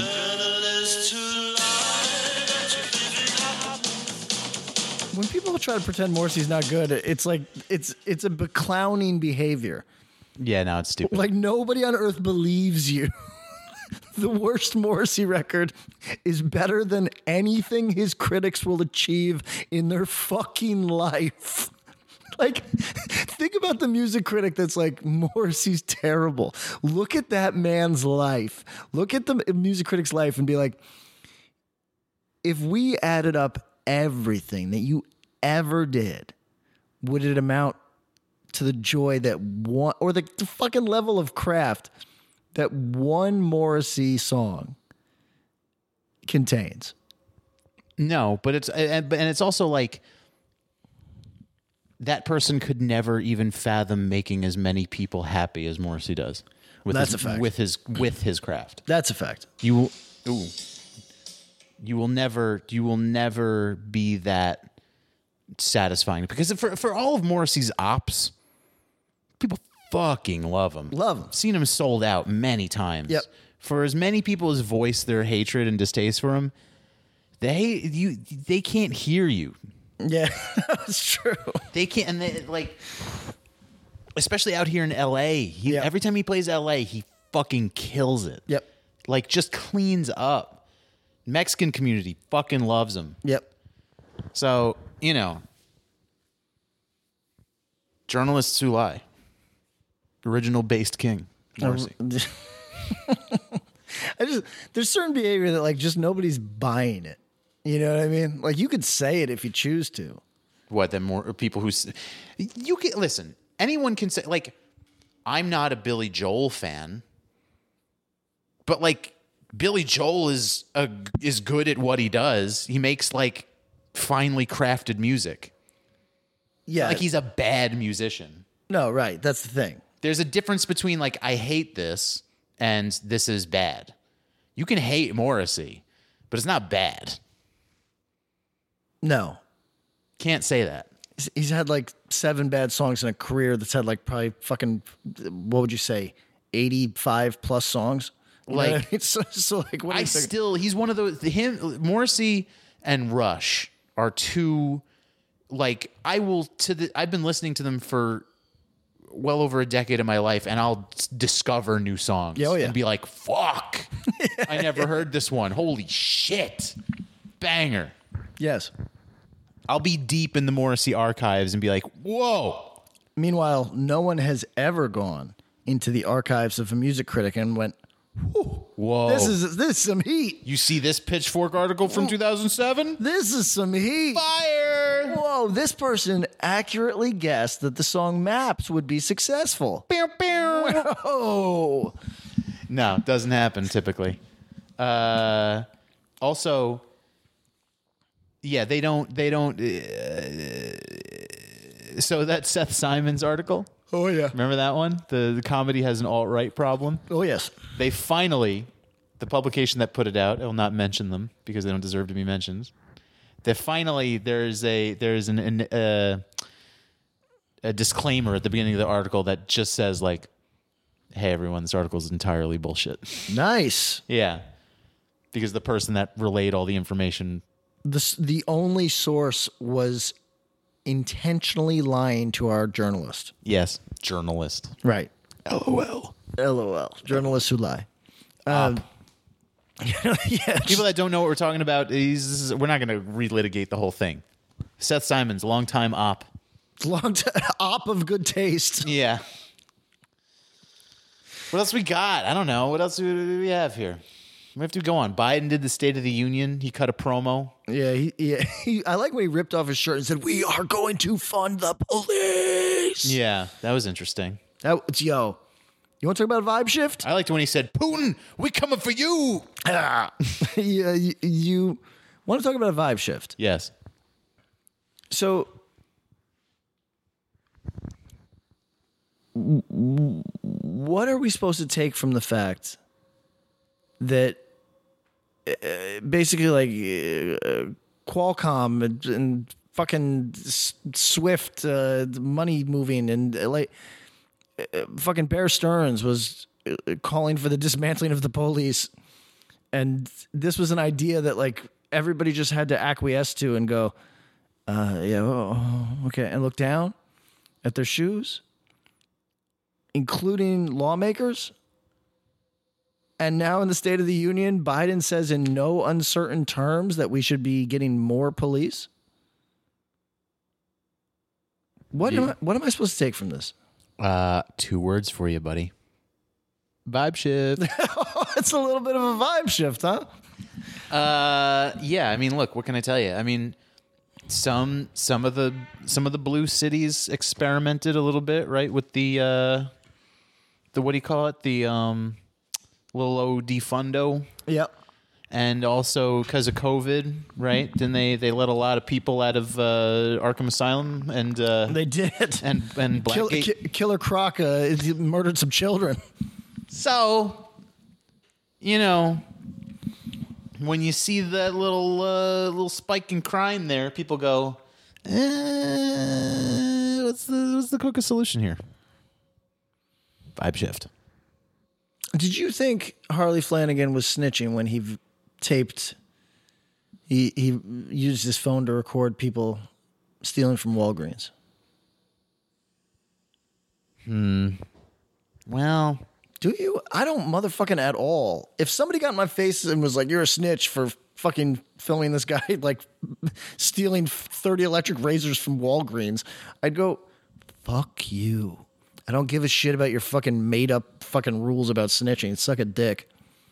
when people try to pretend Morrissey's not good, it's like it's a beclowning behavior. Yeah, no, it's stupid. Like nobody on earth believes you. The worst Morrissey record is better than anything his critics will achieve in their fucking life. Like, think about the music critic that's like, Morrissey's terrible. Look at that man's life. Look at the music critic's life and be like, if we added up everything that you ever did, would it amount to the joy that one, or the fucking level of craft that one Morrissey song contains? No, but it's also like that person could never even fathom making as many people happy as Morrissey does. That's a fact. With his craft. That's a fact. You will never be that satisfying, because for all of Morrissey's ops, people fucking love him. Love him. Seen him sold out many times. Yep. For as many people as voice their hatred and distaste for him, they can't hear you. Yeah, that's true. They can't, and they, like, especially out here in LA. Every time he plays LA, he fucking kills it. Yep. Like, just cleans up. Mexican community fucking loves him. Yep. So, Journalists who lie. Original based king. Morrissey. There's certain behavior that like just nobody's buying it. You know what I mean? Like you could say it if you choose to. What, then more people who you can listen. Anyone can say, like, I'm not a Billy Joel fan, but like Billy Joel is good at what he does. He makes like finely crafted music. Yeah, Like he's a bad musician. no, right. That's the thing. There's a difference between like I hate this and this is bad. You can hate Morrissey, but it's not bad. No, Can't say that. he's had like 7 bad songs in a career that's had like probably fucking, what would you say, 85 plus songs. You know what I Like- mean? so like what? He's one of those. Morrissey and Rush are two. Like I've been listening to them for well over a decade of my life, and I'll discover new songs. Yeah, oh yeah. And be like, "Fuck, I never heard this one. Holy shit, banger!" Yes. I'll be deep in the Morrissey archives and be like, "Whoa." Meanwhile, no one has ever gone into the archives of a music critic and went, Whoa. this is some heat. You see this Pitchfork article from 2007? This is some heat. Fire! Whoa, this person accurately guessed that the song Maps would be successful. Pew, pew. Oh, No, it doesn't happen typically. Also, yeah, they don't. So that Seth Simons article, oh yeah. remember that one? The comedy has an alt-right problem. Oh yes. They finally, the publication that put it out, I will not mention them because they don't deserve to be mentioned. That finally there's a disclaimer at the beginning of the article that just says like, "Hey everyone, this article is entirely bullshit." Nice. Yeah, because the person that relayed all the information. The only source was intentionally lying to our journalist. Yes, journalist. Right. LOL. LOL. Journalists who lie. Yeah. People that don't know what we're talking about, we're not going to relitigate the whole thing. Seth Simons, longtime op. Op of good taste. Yeah. What else we got? I don't know. What else do we have here? We have to go on. Biden did the State of the Union. He cut a promo. Yeah, I like when he ripped off his shirt and said, "We are going to fund the police." Yeah, that was interesting. Yo, you want to talk about a vibe shift? I liked when he said, "Putin, we coming for you." Yeah, you want to talk about a vibe shift? Yes. So, what are we supposed to take from the fact that basically like Qualcomm and fucking Swift money moving and like fucking Bear Stearns was calling for the dismantling of the police, and this was an idea that like everybody just had to acquiesce to and go, yeah, oh, okay, and look down at their shoes, including lawmakers. And now in the State of the Union, Biden says in no uncertain terms that we should be getting more police. What am I supposed to take from this? 2 words for you, buddy. Vibe shift. It's a little bit of a vibe shift, huh? Yeah, I mean, look, what can I tell you? I mean, some of the blue cities experimented a little bit, right, with the what do you call it? The little old defundo. Yep. And also because of COVID, right? Then they let a lot of people out of Arkham Asylum and They did. and Blackgate. Killer Croc murdered some children. So, you know, when you see that little spike in crime there, people go, what's the quickest solution here? Vibe shift. Did you think Harley Flanagan was snitching when he taped? He used his phone to record people stealing from Walgreens. Well, Do you? I don't motherfucking at all. If somebody got in my face and was like, "You're a snitch for fucking filming this guy like stealing 30 electric razors from Walgreens," I'd go, fuck you. I don't give a shit about your fucking made up fucking rules about snitching. Suck a dick.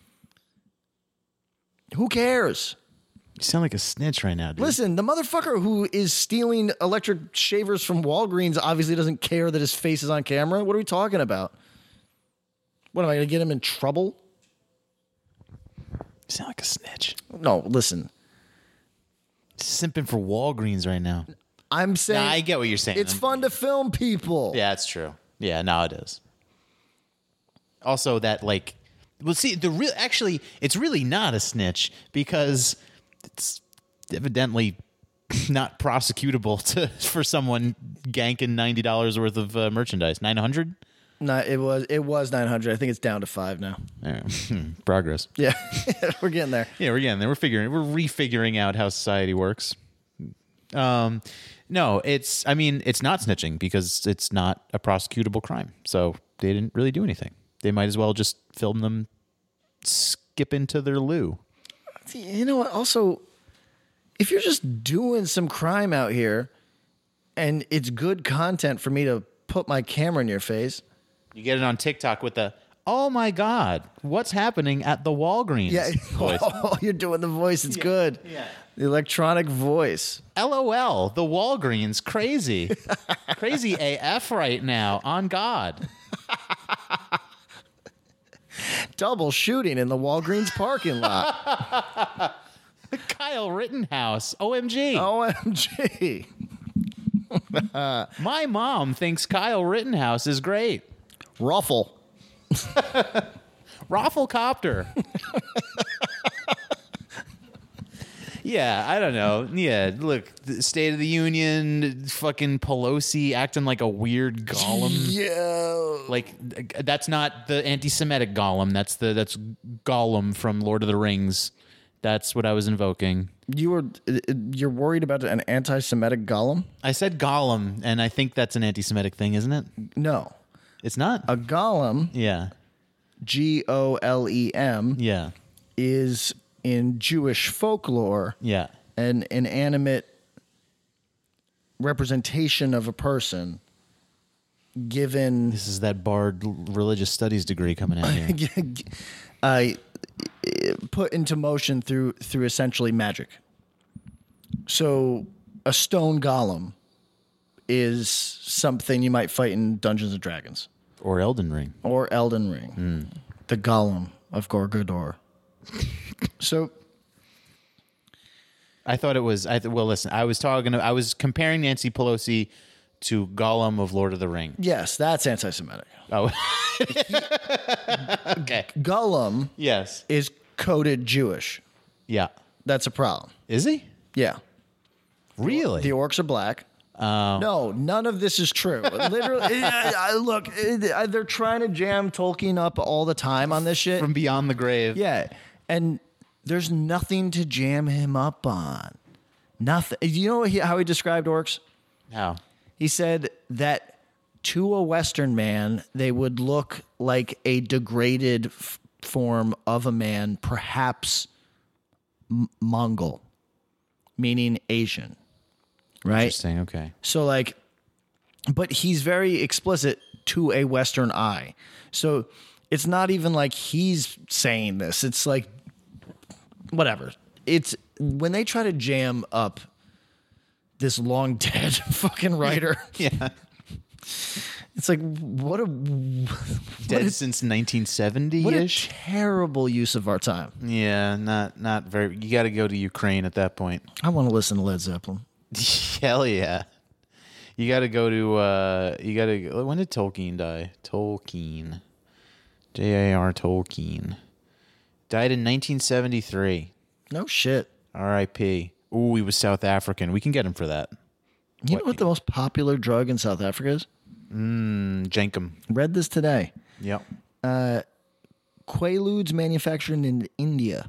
Who cares? You sound like a snitch right now, dude. Listen, the motherfucker who is stealing electric shavers from Walgreens obviously doesn't care that his face is on camera. What are we talking about? What, am I going to get him in trouble? You sound like a snitch. No, listen. Simping for Walgreens right now. I'm saying... Nah, I get what you're saying. It's fun to film people. Yeah, it's true. Yeah, now it is. Also, that like... Well, see, actually, it's really not a snitch because it's evidently not prosecutable for someone ganking $90 worth of merchandise. $900? No, it was 900. I think it's down to 5 now. Progress. Yeah, we're getting there. Yeah, we're getting there. We're refiguring out how society works. No, it's not snitching because it's not a prosecutable crime. So they didn't really do anything. They might as well just film them skip into their loo. You know what? Also, if you're just doing some crime out here and it's good content for me to put my camera in your face. You get it on TikTok with the, oh my God, what's happening at the Walgreens? Yeah. Voice. Oh, you're doing the voice. It's good. Yeah. The electronic voice. LOL, the Walgreens, crazy. Crazy AF right now, on God. Double shooting in the Walgreens parking lot. Kyle Rittenhouse, OMG. OMG. My mom thinks Kyle Rittenhouse is great. Ruffle. Rafflecopter. Yeah, I don't know. Yeah, look, the State of the Union, fucking Pelosi acting like a weird golem. Yeah. Like, that's not the anti-Semitic golem. That's Gollum from Lord of the Rings. That's what I was invoking. You're worried about an anti-Semitic golem? I said golem, and I think that's an anti-Semitic thing, isn't it? No. It's not? A golem, Yeah. Golem, Yeah. is in Jewish folklore Yeah. an inanimate representation of a person given This is that Bard religious studies degree coming out here. put into motion through essentially magic. So a stone golem is something you might fight in Dungeons and Dragons Or Elden Ring. or Elden Ring. The golem of Gorgodor. So I thought it was. Well, listen. I was comparing Nancy Pelosi to Gollum of Lord of the Ring. yes, that's anti-Semitic. Oh, okay. Gollum Yes. is coded Jewish. Yeah. That's a problem. Is he Yeah. really? The orcs are black. No, none of this is true. Literally, look, they're trying to jam Tolkien up all the time on this shit. From beyond the grave. Yeah, and there's nothing to jam him up on. Nothing. You know how he described orcs? How? He said that to a Western man, they would look like a degraded form of a man, perhaps Mongol, meaning Asian. Right? Interesting. Okay. So like, but he's very explicit to a Western eye. So it's not even like he's saying this. It's like, whatever. It's when they try to jam up this long dead fucking writer. Yeah. It's like, what a Since 1970 what a ish. terrible use of our time. Yeah. Not very. You got to go to Ukraine at that point. I want to listen to Led Zeppelin. Hell yeah. You got to go to, when did Tolkien die? Tolkien. J.A.R. Tolkien. Died in 1973. No shit. R.I.P. Ooh, he was South African. We can get him for that. You know what the most popular drug in South Africa is? Jankum. Read this today. Yep. Quaaludes manufactured in India.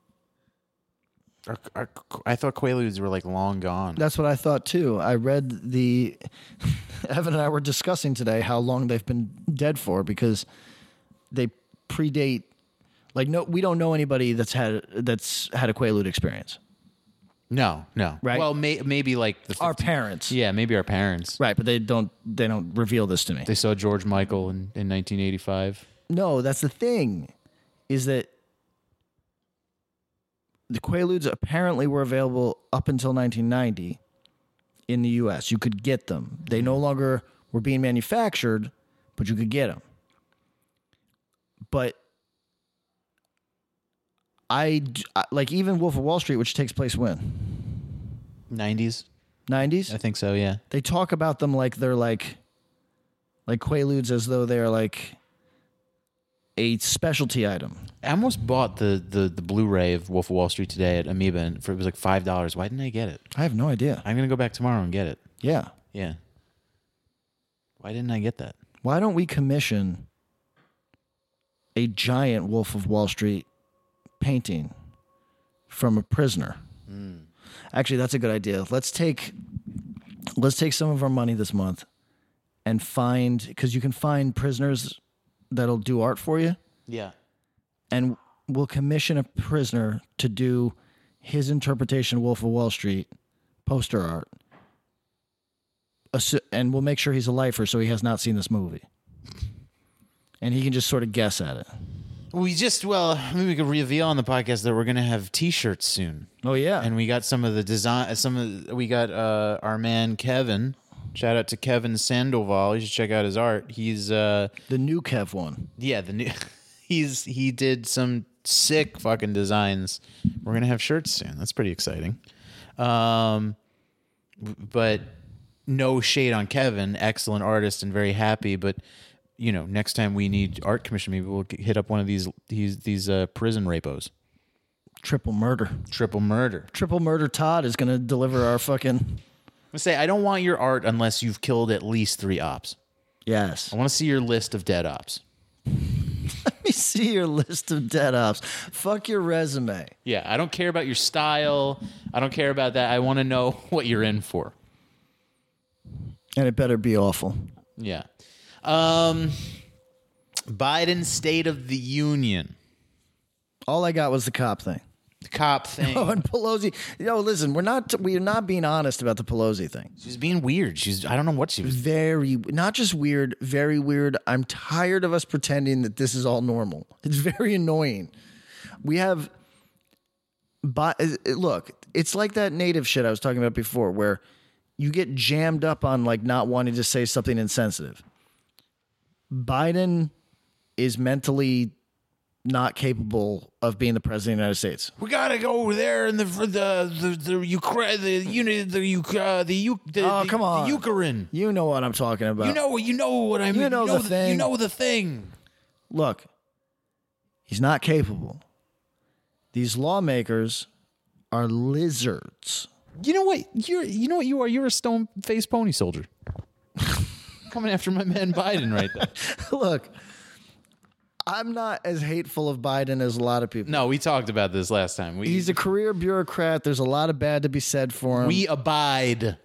I thought Quaaludes were like long gone. That's what I thought too. I read Evan and I were discussing today how long they've been dead for because they predate. Like, no, we don't know anybody that's had a Quaalude experience. No. Right. Well, maybe like Our parents. Yeah, maybe our parents. Right, but they don't reveal this to me. They saw George Michael in 1985. No, that's the thing, is that the Quaaludes apparently were available up until 1990 in the U.S. You could get them. They no longer were being manufactured, but you could get them. But I like even Wolf of Wall Street, which takes place when? 90s? 90s? I think so, yeah. They talk about them like they're like Quaaludes, as though they're like a specialty item. I almost bought the Blu-ray of Wolf of Wall Street today at Amoeba, and it was like $5. Why didn't I get it? I have no idea. I'm going to go back tomorrow and get it. Yeah. Yeah. Why didn't I get that? Why don't we commission a giant Wolf of Wall Street painting from a prisoner? Actually, that's a good idea. Let's take some of our money this month and find, because you can find prisoners that'll do art for you, Yeah. and we'll commission a prisoner to do his interpretation of Wolf of Wall Street poster art, and we'll make sure he's a lifer so he has not seen this movie, and he can just sort of guess at it. Maybe we could reveal on the podcast that we're going to have T-shirts soon. Oh yeah. And we got some of the design. We got our man Kevin. Shout out to Kevin Sandoval. You should check out his art. He's the new Kev one. yeah, the new. He did some sick fucking designs. We're gonna have shirts soon. That's pretty exciting. But no shade on Kevin, excellent artist and very happy. But you know, next time we need art commission, maybe we'll hit up one of these prison rapos. Triple murder. Triple murder. Triple murder. Todd is going to deliver our fucking. I say I don't want your art unless you've killed at least 3 ops. Yes. I want to see your list of dead ops. Let me see your list of dead ops. Fuck your resume. Yeah, I don't care about your style. I don't care about that. I want to know what you're in for. And it better be awful. Yeah. Biden State of the Union. All I got was the cop thing. The cop thing. Oh, and Pelosi. Listen, we're not being honest about the Pelosi thing. She's being weird. I don't know what she was. Very, not just weird, very weird. I'm tired of us pretending that this is all normal. It's very annoying. We have, look, it's like that native shit I was talking about before, where you get jammed up on like not wanting to say something insensitive. Biden is mentally not capable of being the president of the United States. We gotta go over there in the Ukraine, Oh, come on. the Ukraine. You know what I'm talking about. You know what I mean. You know the thing. You know the thing. Look, he's not capable. These lawmakers are lizards. You know what? You know what you are? You're a stone-faced pony soldier. Coming after my man Biden right there. Look, I'm not as hateful of Biden as a lot of people. No, we talked about this last time. He's a career bureaucrat. There's a lot of bad to be said for him. We abide.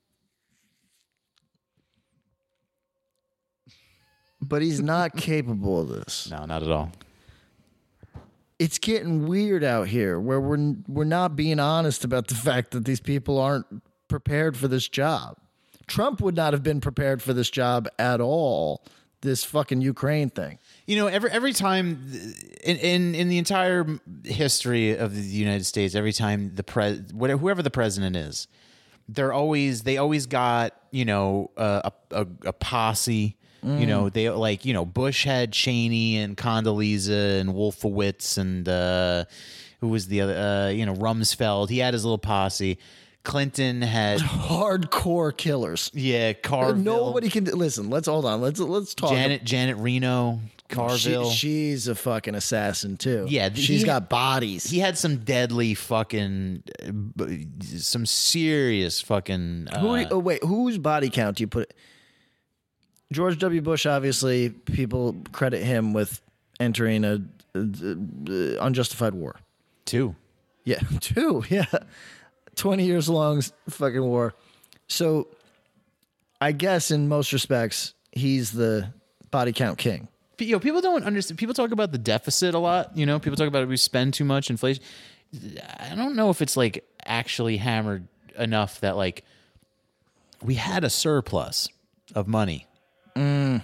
But he's not capable of this. No, not at all. It's getting weird out here where we're not being honest about the fact that these people aren't prepared for this job. Trump would not have been prepared for this job at all. This fucking Ukraine thing. You know, every time in the entire history of the United States, every time whoever the president is, they always got, you know, a posse. You know, they like, you know, Bush had Cheney and Condoleezza and Wolfowitz and who was the other, you know, Rumsfeld. He had his little posse. Clinton had hardcore killers. Yeah, Carville. Nobody can listen. Let's hold on. Let's talk. Janet Reno, Carville. She's a fucking assassin too. Yeah, she's got bodies. He had some deadly fucking, some serious fucking. Whose body count do you put? George W. Bush, obviously, people credit him with entering a unjustified war. 2. Yeah, 2. Yeah. 20 years long fucking war. So I guess in most respects, he's the body count king. You know, people don't understand. People talk about the deficit a lot. You know, people talk about we spend too much, inflation. I don't know if it's like actually hammered enough that like we had a surplus of money. There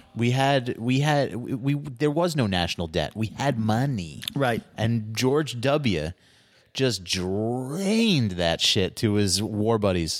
was no national debt. We had money. Right. And George W. just drained that shit to his war buddies.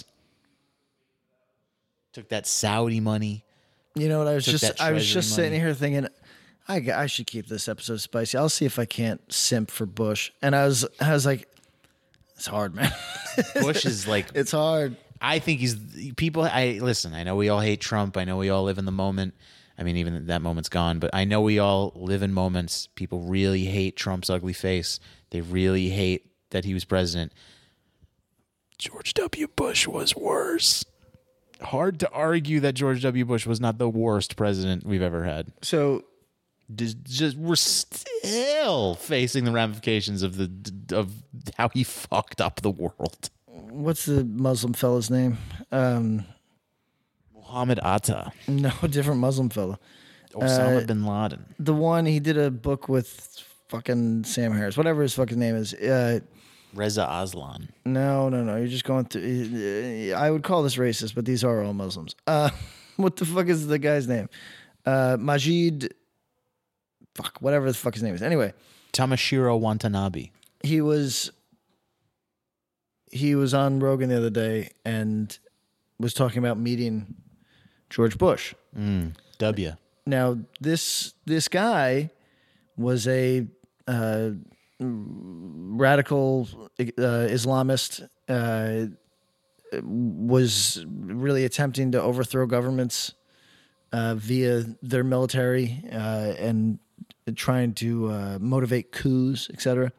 Took that Saudi money. You know what? I was just treasury sitting money. here thinking, I should keep this episode spicy. I'll see if I can't simp for Bush. And I was like, it's hard, man. Bush is like, It's hard. I think listen, I know we all hate Trump. I know we all live in the moment. I mean, even that moment's gone, but I know we all live in moments. People really hate Trump's ugly face. They really hate that he was president. George W. Bush was worse. Hard to argue that George W. Bush was not the worst president we've ever had. So Just we're still facing the ramifications of how he fucked up the world. what's the Muslim fella's name? Muhammad Atta, No, different Muslim fella. Osama bin Laden. The one, he did a book with fucking Sam Harris, whatever his fucking name is. Reza Aslan. No. You're just going through. I would call this racist, but these are all Muslims. What the fuck is the guy's name? Majid. Fuck, whatever the fuck his name is. Anyway, Tamashiro Watanabe. he was on Rogan the other day and was talking about meeting George Bush. W. Now, this guy was a radical Islamist, was really attempting to overthrow governments via their military and trying to motivate coups, etc.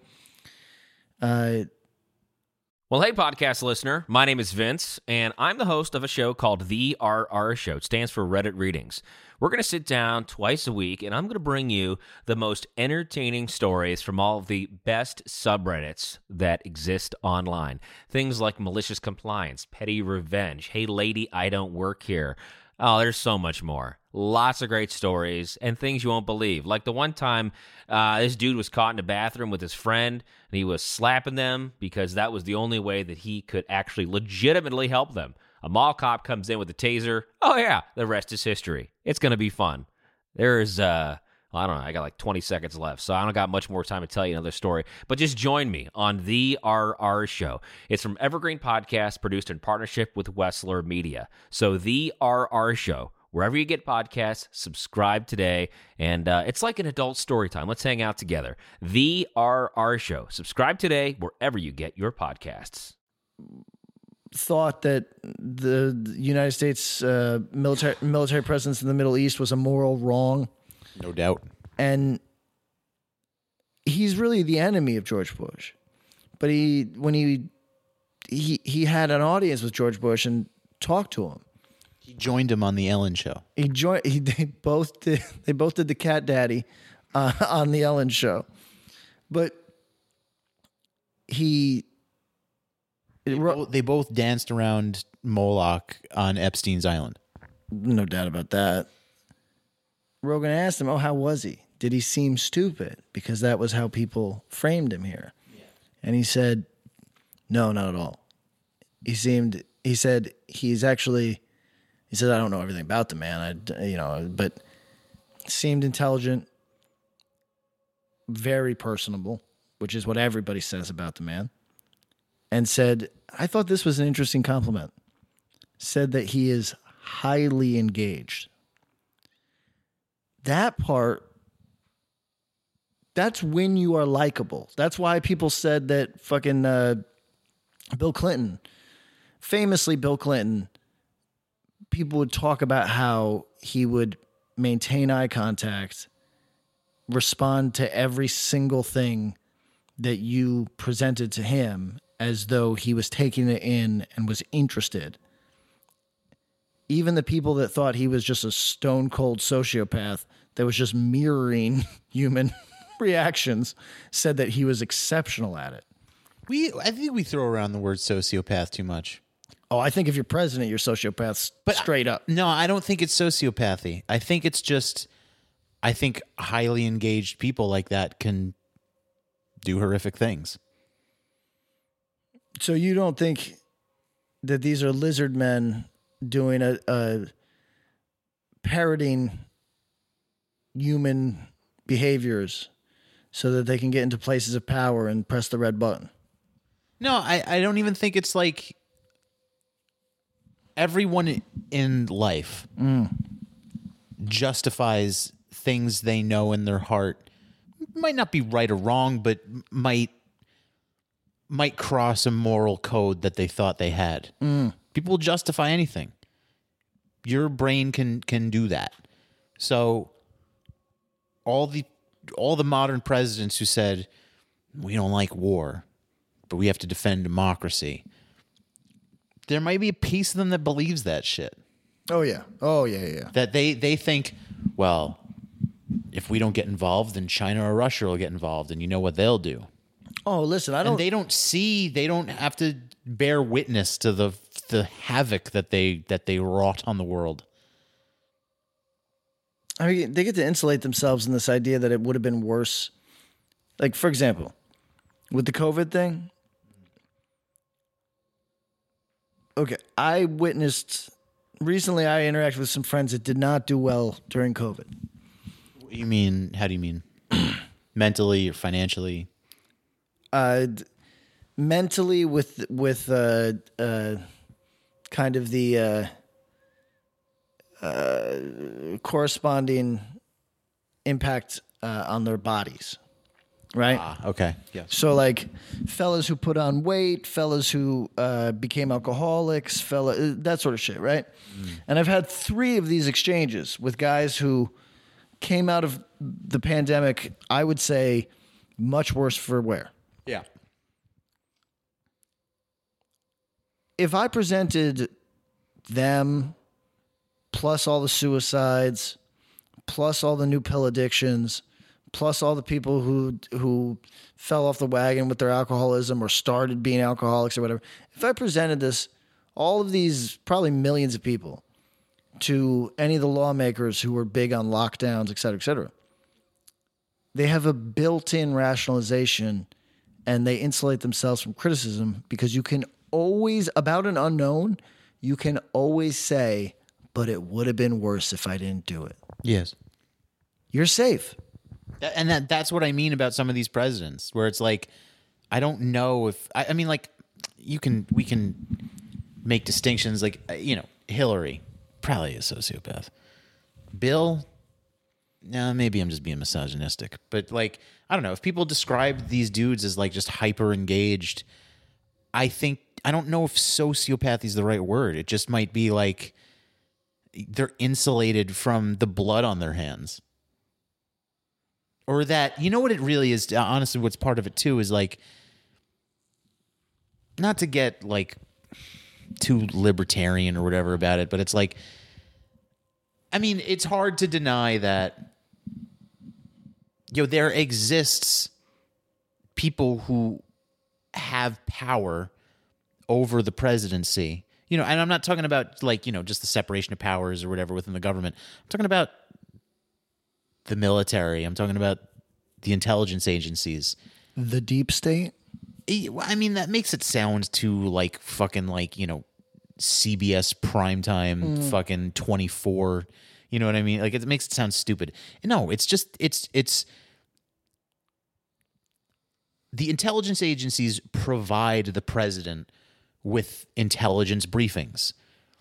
Well, hey, podcast listener. My name is Vince, and I'm the host of a show called The RR Show. It stands for Reddit Readings. We're going to sit down twice a week, and I'm going to bring you the most entertaining stories from all of the best subreddits that exist online. Things like malicious compliance, petty revenge, hey, lady, I don't work here. Oh, there's so much more. Lots of great stories and things you won't believe. Like the one time this dude was caught in a bathroom with his friend and he was slapping them because that was the only way that he could actually legitimately help them. A mall cop comes in with a taser. Oh, yeah, the rest is history. It's going to be fun. There's, I don't know, I got like 20 seconds left, so I don't got much more time to tell you another story. But just join me on The RR Show. It's from Evergreen Podcast, produced in partnership with Wessler Media. So The RR Show, wherever you get podcasts, subscribe today. And it's like an adult story time. Let's hang out together. The RR Show. Subscribe today wherever you get your podcasts. Thought that the United States military presence in the Middle East was a moral wrong. No doubt. And he's really the enemy of George Bush. But when he had an audience with George Bush and talked to him. He joined him on the Ellen Show. They both did the Cat Daddy on the Ellen Show. But They both danced around Moloch on Epstein's Island. No doubt about that. Rogan asked him, how was he? Did he seem stupid? Because that was how people framed him here. Yeah. And he said, no, not at all. He said, I don't know everything about the man, but seemed intelligent, very personable, which is what everybody says about the man. And said, I thought this was an interesting compliment. Said that he is highly engaged. That part, that's when you are likable. That's why people said that fucking Bill Clinton, people would talk about how he would maintain eye contact, respond to every single thing that you presented to him as though he was taking it in and was interested. Even the people that thought he was just a stone cold sociopath that was just mirroring human reactions said that he was exceptional at it. I think we throw around the word sociopath too much. Oh, I think if you're president, you're sociopath straight up. No, I don't think it's sociopathy. I think it's just, I think highly engaged people like that can do horrific things. So you don't think that these are lizard men doing a parroting human behaviors so that they can get into places of power and press the red button? No, I don't even think it's like everyone in life justifies things they know in their heart. Might not be right or wrong, but might cross a moral code that they thought they had. People will justify anything. Your brain can do that. So all the modern presidents who said, we don't like war, but we have to defend democracy, there might be a piece of them that believes that shit. Oh yeah. That they think, well, if we don't get involved, then China or Russia will get involved, and you know what they'll do. Oh, listen, And they don't have to bear witness to the havoc that they wrought on the world. I mean, they get to insulate themselves in this idea that it would have been worse. Like, for example, with the COVID thing. Okay, recently I interacted with some friends that did not do well during COVID. You mean, how do you mean? Mentally or financially? Mentally with kind of the corresponding impact on their bodies, right? Okay. Yeah. So like fellas who put on weight, fellas who became alcoholics, that sort of shit, right? And I've had 3 of these exchanges with guys who came out of the pandemic, I would say, much worse for wear. Yeah. If I presented them, plus all the suicides, plus all the new pill addictions, plus all the people who fell off the wagon with their alcoholism or started being alcoholics or whatever, if I presented this, all of these probably millions of people, to any of the lawmakers who were big on lockdowns, et cetera, they have a built-in rationalization and they insulate themselves from criticism because you can always, about an unknown, you can always say, but it would have been worse if I didn't do it. Yes. You're safe. And that's what I mean about some of these presidents, where it's like, I don't know if I mean, like, we can make distinctions, like, Hillary, probably a sociopath. Bill, no, maybe I'm just being misogynistic, but like, I don't know, if people describe these dudes as like just hyper engaged, I don't know if sociopathy is the right word. It just might be like they're insulated from the blood on their hands. Or that, you know what it really is, honestly, what's part of it too is like, not to get like too libertarian or whatever about it, but it's like, I mean, it's hard to deny that, there exists people who have power over the presidency, and I'm not talking about like, just the separation of powers or whatever within the government. I'm talking about the military. I'm talking about the intelligence agencies. The deep state? I mean, that makes it sound too like fucking like, CBS primetime fucking 24. You know what I mean? Like, it makes it sound stupid. No, it's just, it's the intelligence agencies provide the president with intelligence briefings.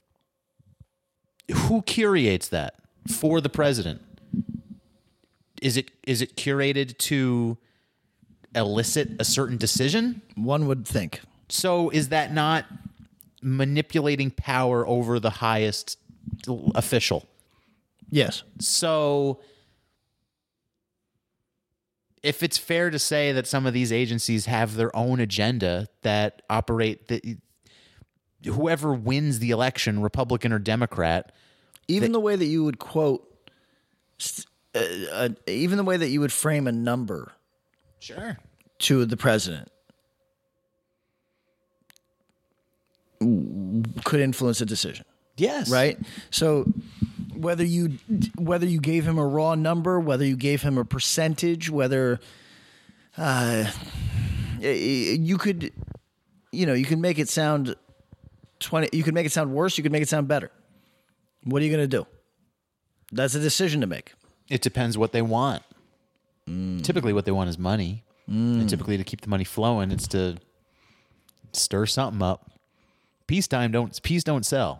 Who curates that for the president? Is it curated to elicit a certain decision? One would think. So is that not manipulating power over the highest official? Yes. So if it's fair to say that some of these agencies have their own agenda that operate, whoever wins the election, Republican or Democrat, even the way that you would quote, even the way that you would frame a number, sure, to the president could influence a decision. Yes. Right? So whether you gave him a raw number, whether you gave him a percentage, whether you could you can make it sound you can make it sound worse, you can make it sound better. What are you going to do? That's a decision to make. It depends what they want. Typically what they want is money. And typically to keep the money flowing, it's to stir something up. Peace don't sell.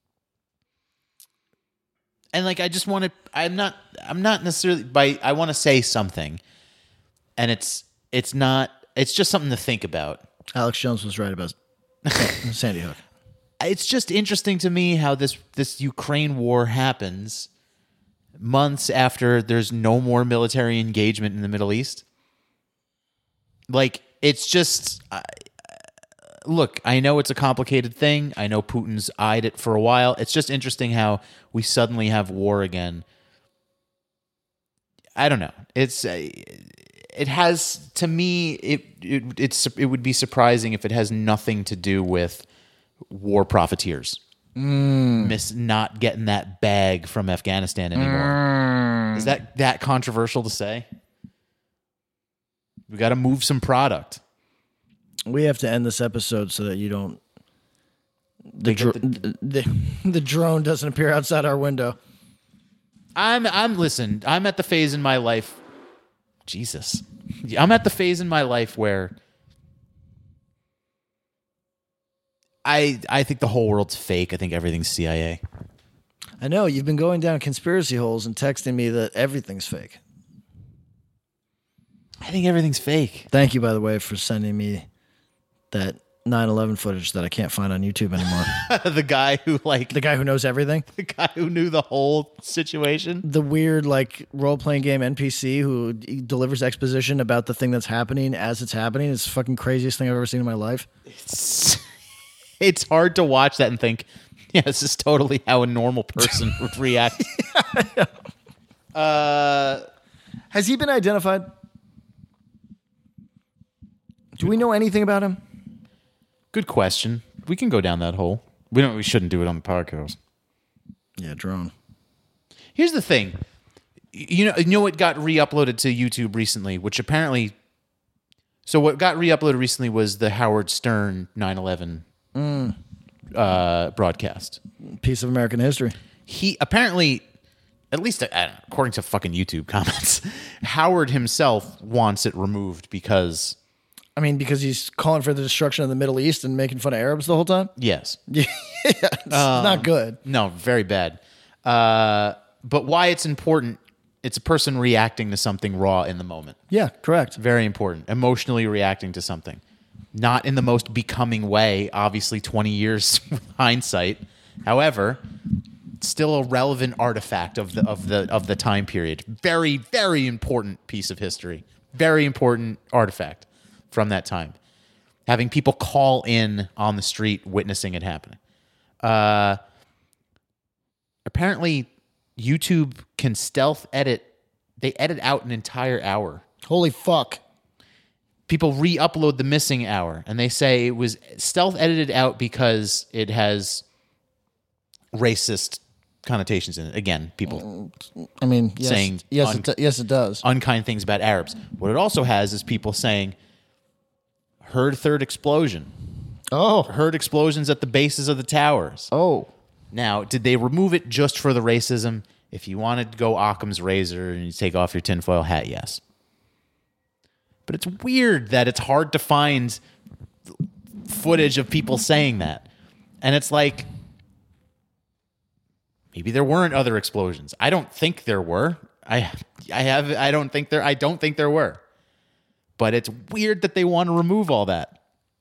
And like I just want to I'm not necessarily I want to say something. And it's just something to think about. Alex Jones was right about Sandy Hook. It's just interesting to me how this Ukraine war happens months after there's no more military engagement in the Middle East. Like, it's just... look, I know it's a complicated thing. I know Putin's eyed it for a while. It's just interesting how we suddenly have war again. I don't know. It has, to me, it would be surprising if it has nothing to do with war profiteers. Miss not getting that bag from Afghanistan anymore. Is that controversial to say? We got to move some product. We have to end this episode so that you don't... The drone doesn't appear outside our window. Listen, I'm at the phase in my life... Jesus. I'm at the phase in my life where I think the whole world's fake. I think everything's CIA. I know. You've been going down conspiracy holes and texting me that everything's fake. I think everything's fake. Thank you, by the way, for sending me that 9/11 footage that I can't find on YouTube anymore. The guy who knows everything? The guy who knew the whole situation? The weird, role-playing game NPC who delivers exposition about the thing that's happening as it's happening. It's the fucking craziest thing I've ever seen in my life. It's hard to watch that and think, yeah, this is totally how a normal person would react. Has he been identified? Do we know anything about him? Good question. We can go down that hole. We shouldn't do it on the podcast. Yeah, drone. Here's the thing. You know what got re-uploaded to YouTube recently, which apparently... So what got re-uploaded recently was the Howard Stern 9/11 broadcast. Piece of American history. He apparently, at least according to fucking YouTube comments, Howard himself wants it removed because... I mean, because he's calling for the destruction of the Middle East and making fun of Arabs the whole time? Yes. Yeah, it's not good. No, very bad. But why it's important, it's a person reacting to something raw in the moment. Yeah, correct. Very important. Emotionally reacting to something. Not in the most becoming way, obviously 20 years with hindsight. However, still a relevant artifact of the time period. Very, very important piece of history. Very important artifact from that time. Having people call in on the street witnessing it happening. Apparently, YouTube can stealth edit. They edit out an entire hour. Holy fuck. People re-upload the missing hour, and they say it was stealth edited out because it has racist connotations in it. Again, people I mean, yes, saying yes, it does. unkind things about Arabs. What it also has is people saying, heard third explosion. Oh. Heard explosions at the bases of the towers. Oh. Now, did they remove it just for the racism? If you wanted to go Occam's razor and you take off your tinfoil hat, yes. But it's weird that it's hard to find footage of people saying that. And it's like, maybe there weren't other explosions. I don't think there were. I don't think there were. But it's weird that they want to remove all that.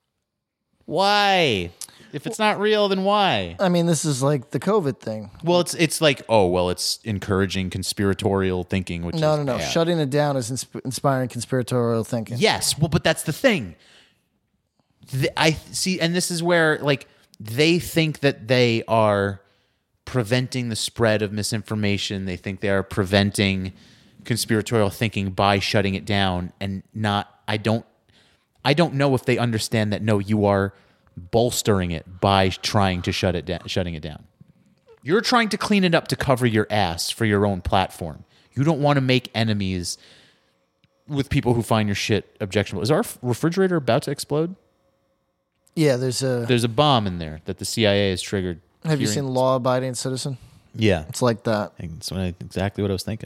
Why? If it's not real, then why? I mean, this is like the COVID thing. Well, it's like, it's encouraging conspiratorial thinking, which No. bad. Shutting it down is inspiring conspiratorial thinking. Yes, well, but that's the thing. I see, and this is where, they think that they are preventing the spread of misinformation. They think they are preventing conspiratorial thinking by shutting it down, and not. I don't know if they understand that. No, you are bolstering it by trying to shutting it down. You're trying to clean it up to cover your ass for your own platform. You don't want to make enemies with people who find your shit objectionable. Is our refrigerator about to explode? Yeah, there's There's a bomb in there that the CIA has triggered. Have you seen Law Abiding Citizen? Yeah. It's like that. That's exactly what I was thinking.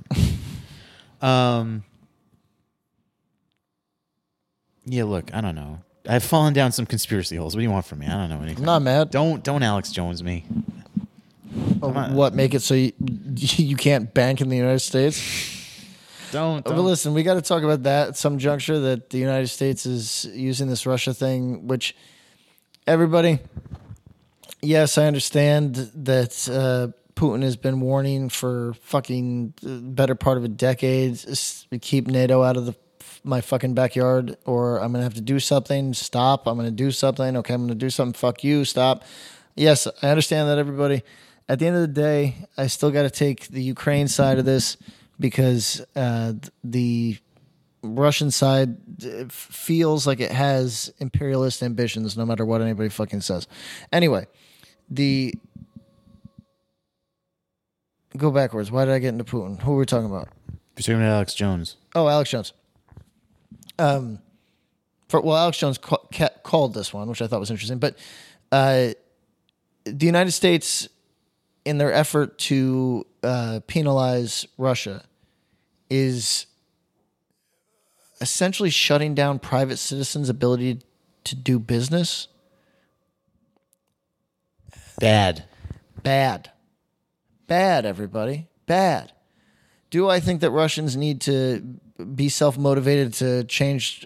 Yeah, look, I don't know. I've fallen down some conspiracy holes. What do you want from me? I don't know anything. I'm not mad. Don't Alex Jones me. What, make it so you can't bank in the United States? Don't. But listen, we got to talk about that at some juncture, that the United States is using this Russia thing, which everybody, yes, I understand that Putin has been warning for fucking better part of a decade, keep NATO out of my fucking backyard, or I'm going to have to do something. Stop. I'm going to do something. Okay, I'm going to do something. Fuck you. Stop. Yes, I understand that, everybody. At the end of the day, I still got to take the Ukraine side of this, because the Russian side feels like it has imperialist ambitions, no matter what anybody fucking says. Anyway, go backwards. Why did I get into Putin? Who were we talking about? You're talking about Alex Jones. Oh, Alex Jones. Alex Jones called this one, which I thought was interesting. But the United States, in their effort to penalize Russia, is essentially shutting down private citizens' ability to do business. Bad, everybody. Bad. Do I think that Russians need to be self-motivated to change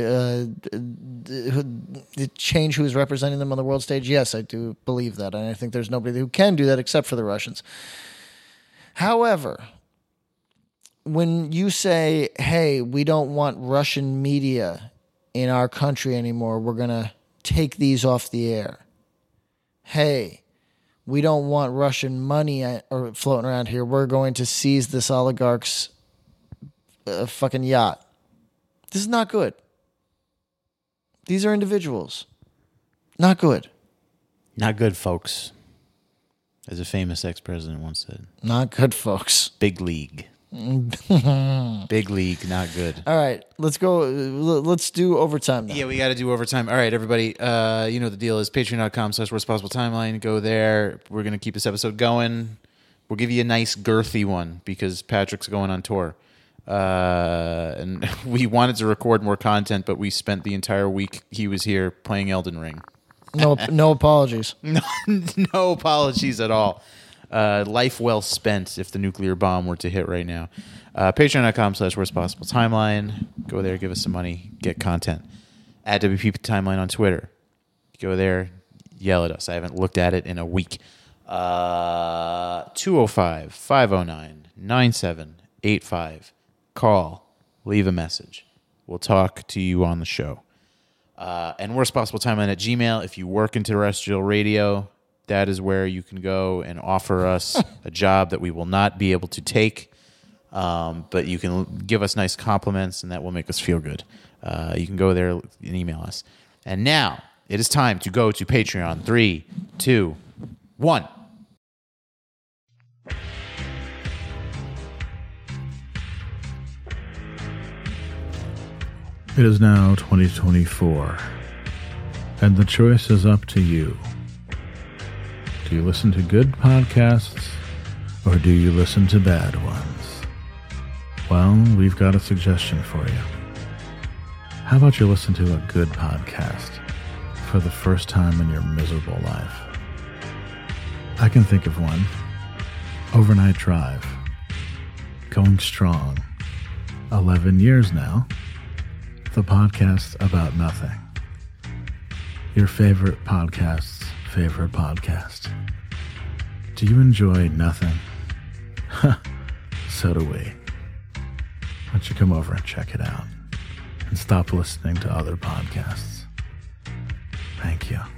who is representing them on the world stage? Yes, I do believe that. And I think there's nobody who can do that except for the Russians. However, when you say, hey, we don't want Russian media in our country anymore, we're going to take these off the air. Hey, we don't want Russian money floating around here. We're going to seize this oligarch's fucking yacht. This is not good. These are individuals. Not good. Not good, folks. As a famous ex-president once said. Not good, folks. Big league. Big league, not good. All right, let's go. Let's do overtime now. Yeah, we got to do overtime. All right, everybody. You know the deal is patreon.com/worstpossibletimeline. Go there. We're going to keep this episode going. We'll give you a nice girthy one because Patrick's going on tour. And we wanted to record more content, but we spent the entire week he was here playing Elden Ring. No apologies. No apologies at all. Life well spent if the nuclear bomb were to hit right now. Patreon.com/worstpossibletimeline. Go there, give us some money, get content. At WP Timeline on Twitter. Go there, yell at us. I haven't looked at it in a week. 205-509-9785. Call, leave a message. We'll talk to you on the show. And worstpossibletimeline at Gmail. If you work in terrestrial radio, that is where you can go and offer us a job that we will not be able to take. But you can give us nice compliments, and that will make us feel good. You can go there and email us. And now it is time to go to Patreon. 3, 2, 1. It is now 2024, and the choice is up to you. Do you listen to good podcasts, or do you listen to bad ones? Well, we've got a suggestion for you. How about you listen to a good podcast for the first time in your miserable life? I can think of one. Overnight Drive. Going strong. 11 years now. The podcast about nothing. Your favorite podcast's favorite podcast. Do you enjoy nothing? So do we. Why don't you come over and check it out and stop listening to other podcasts? Thank you.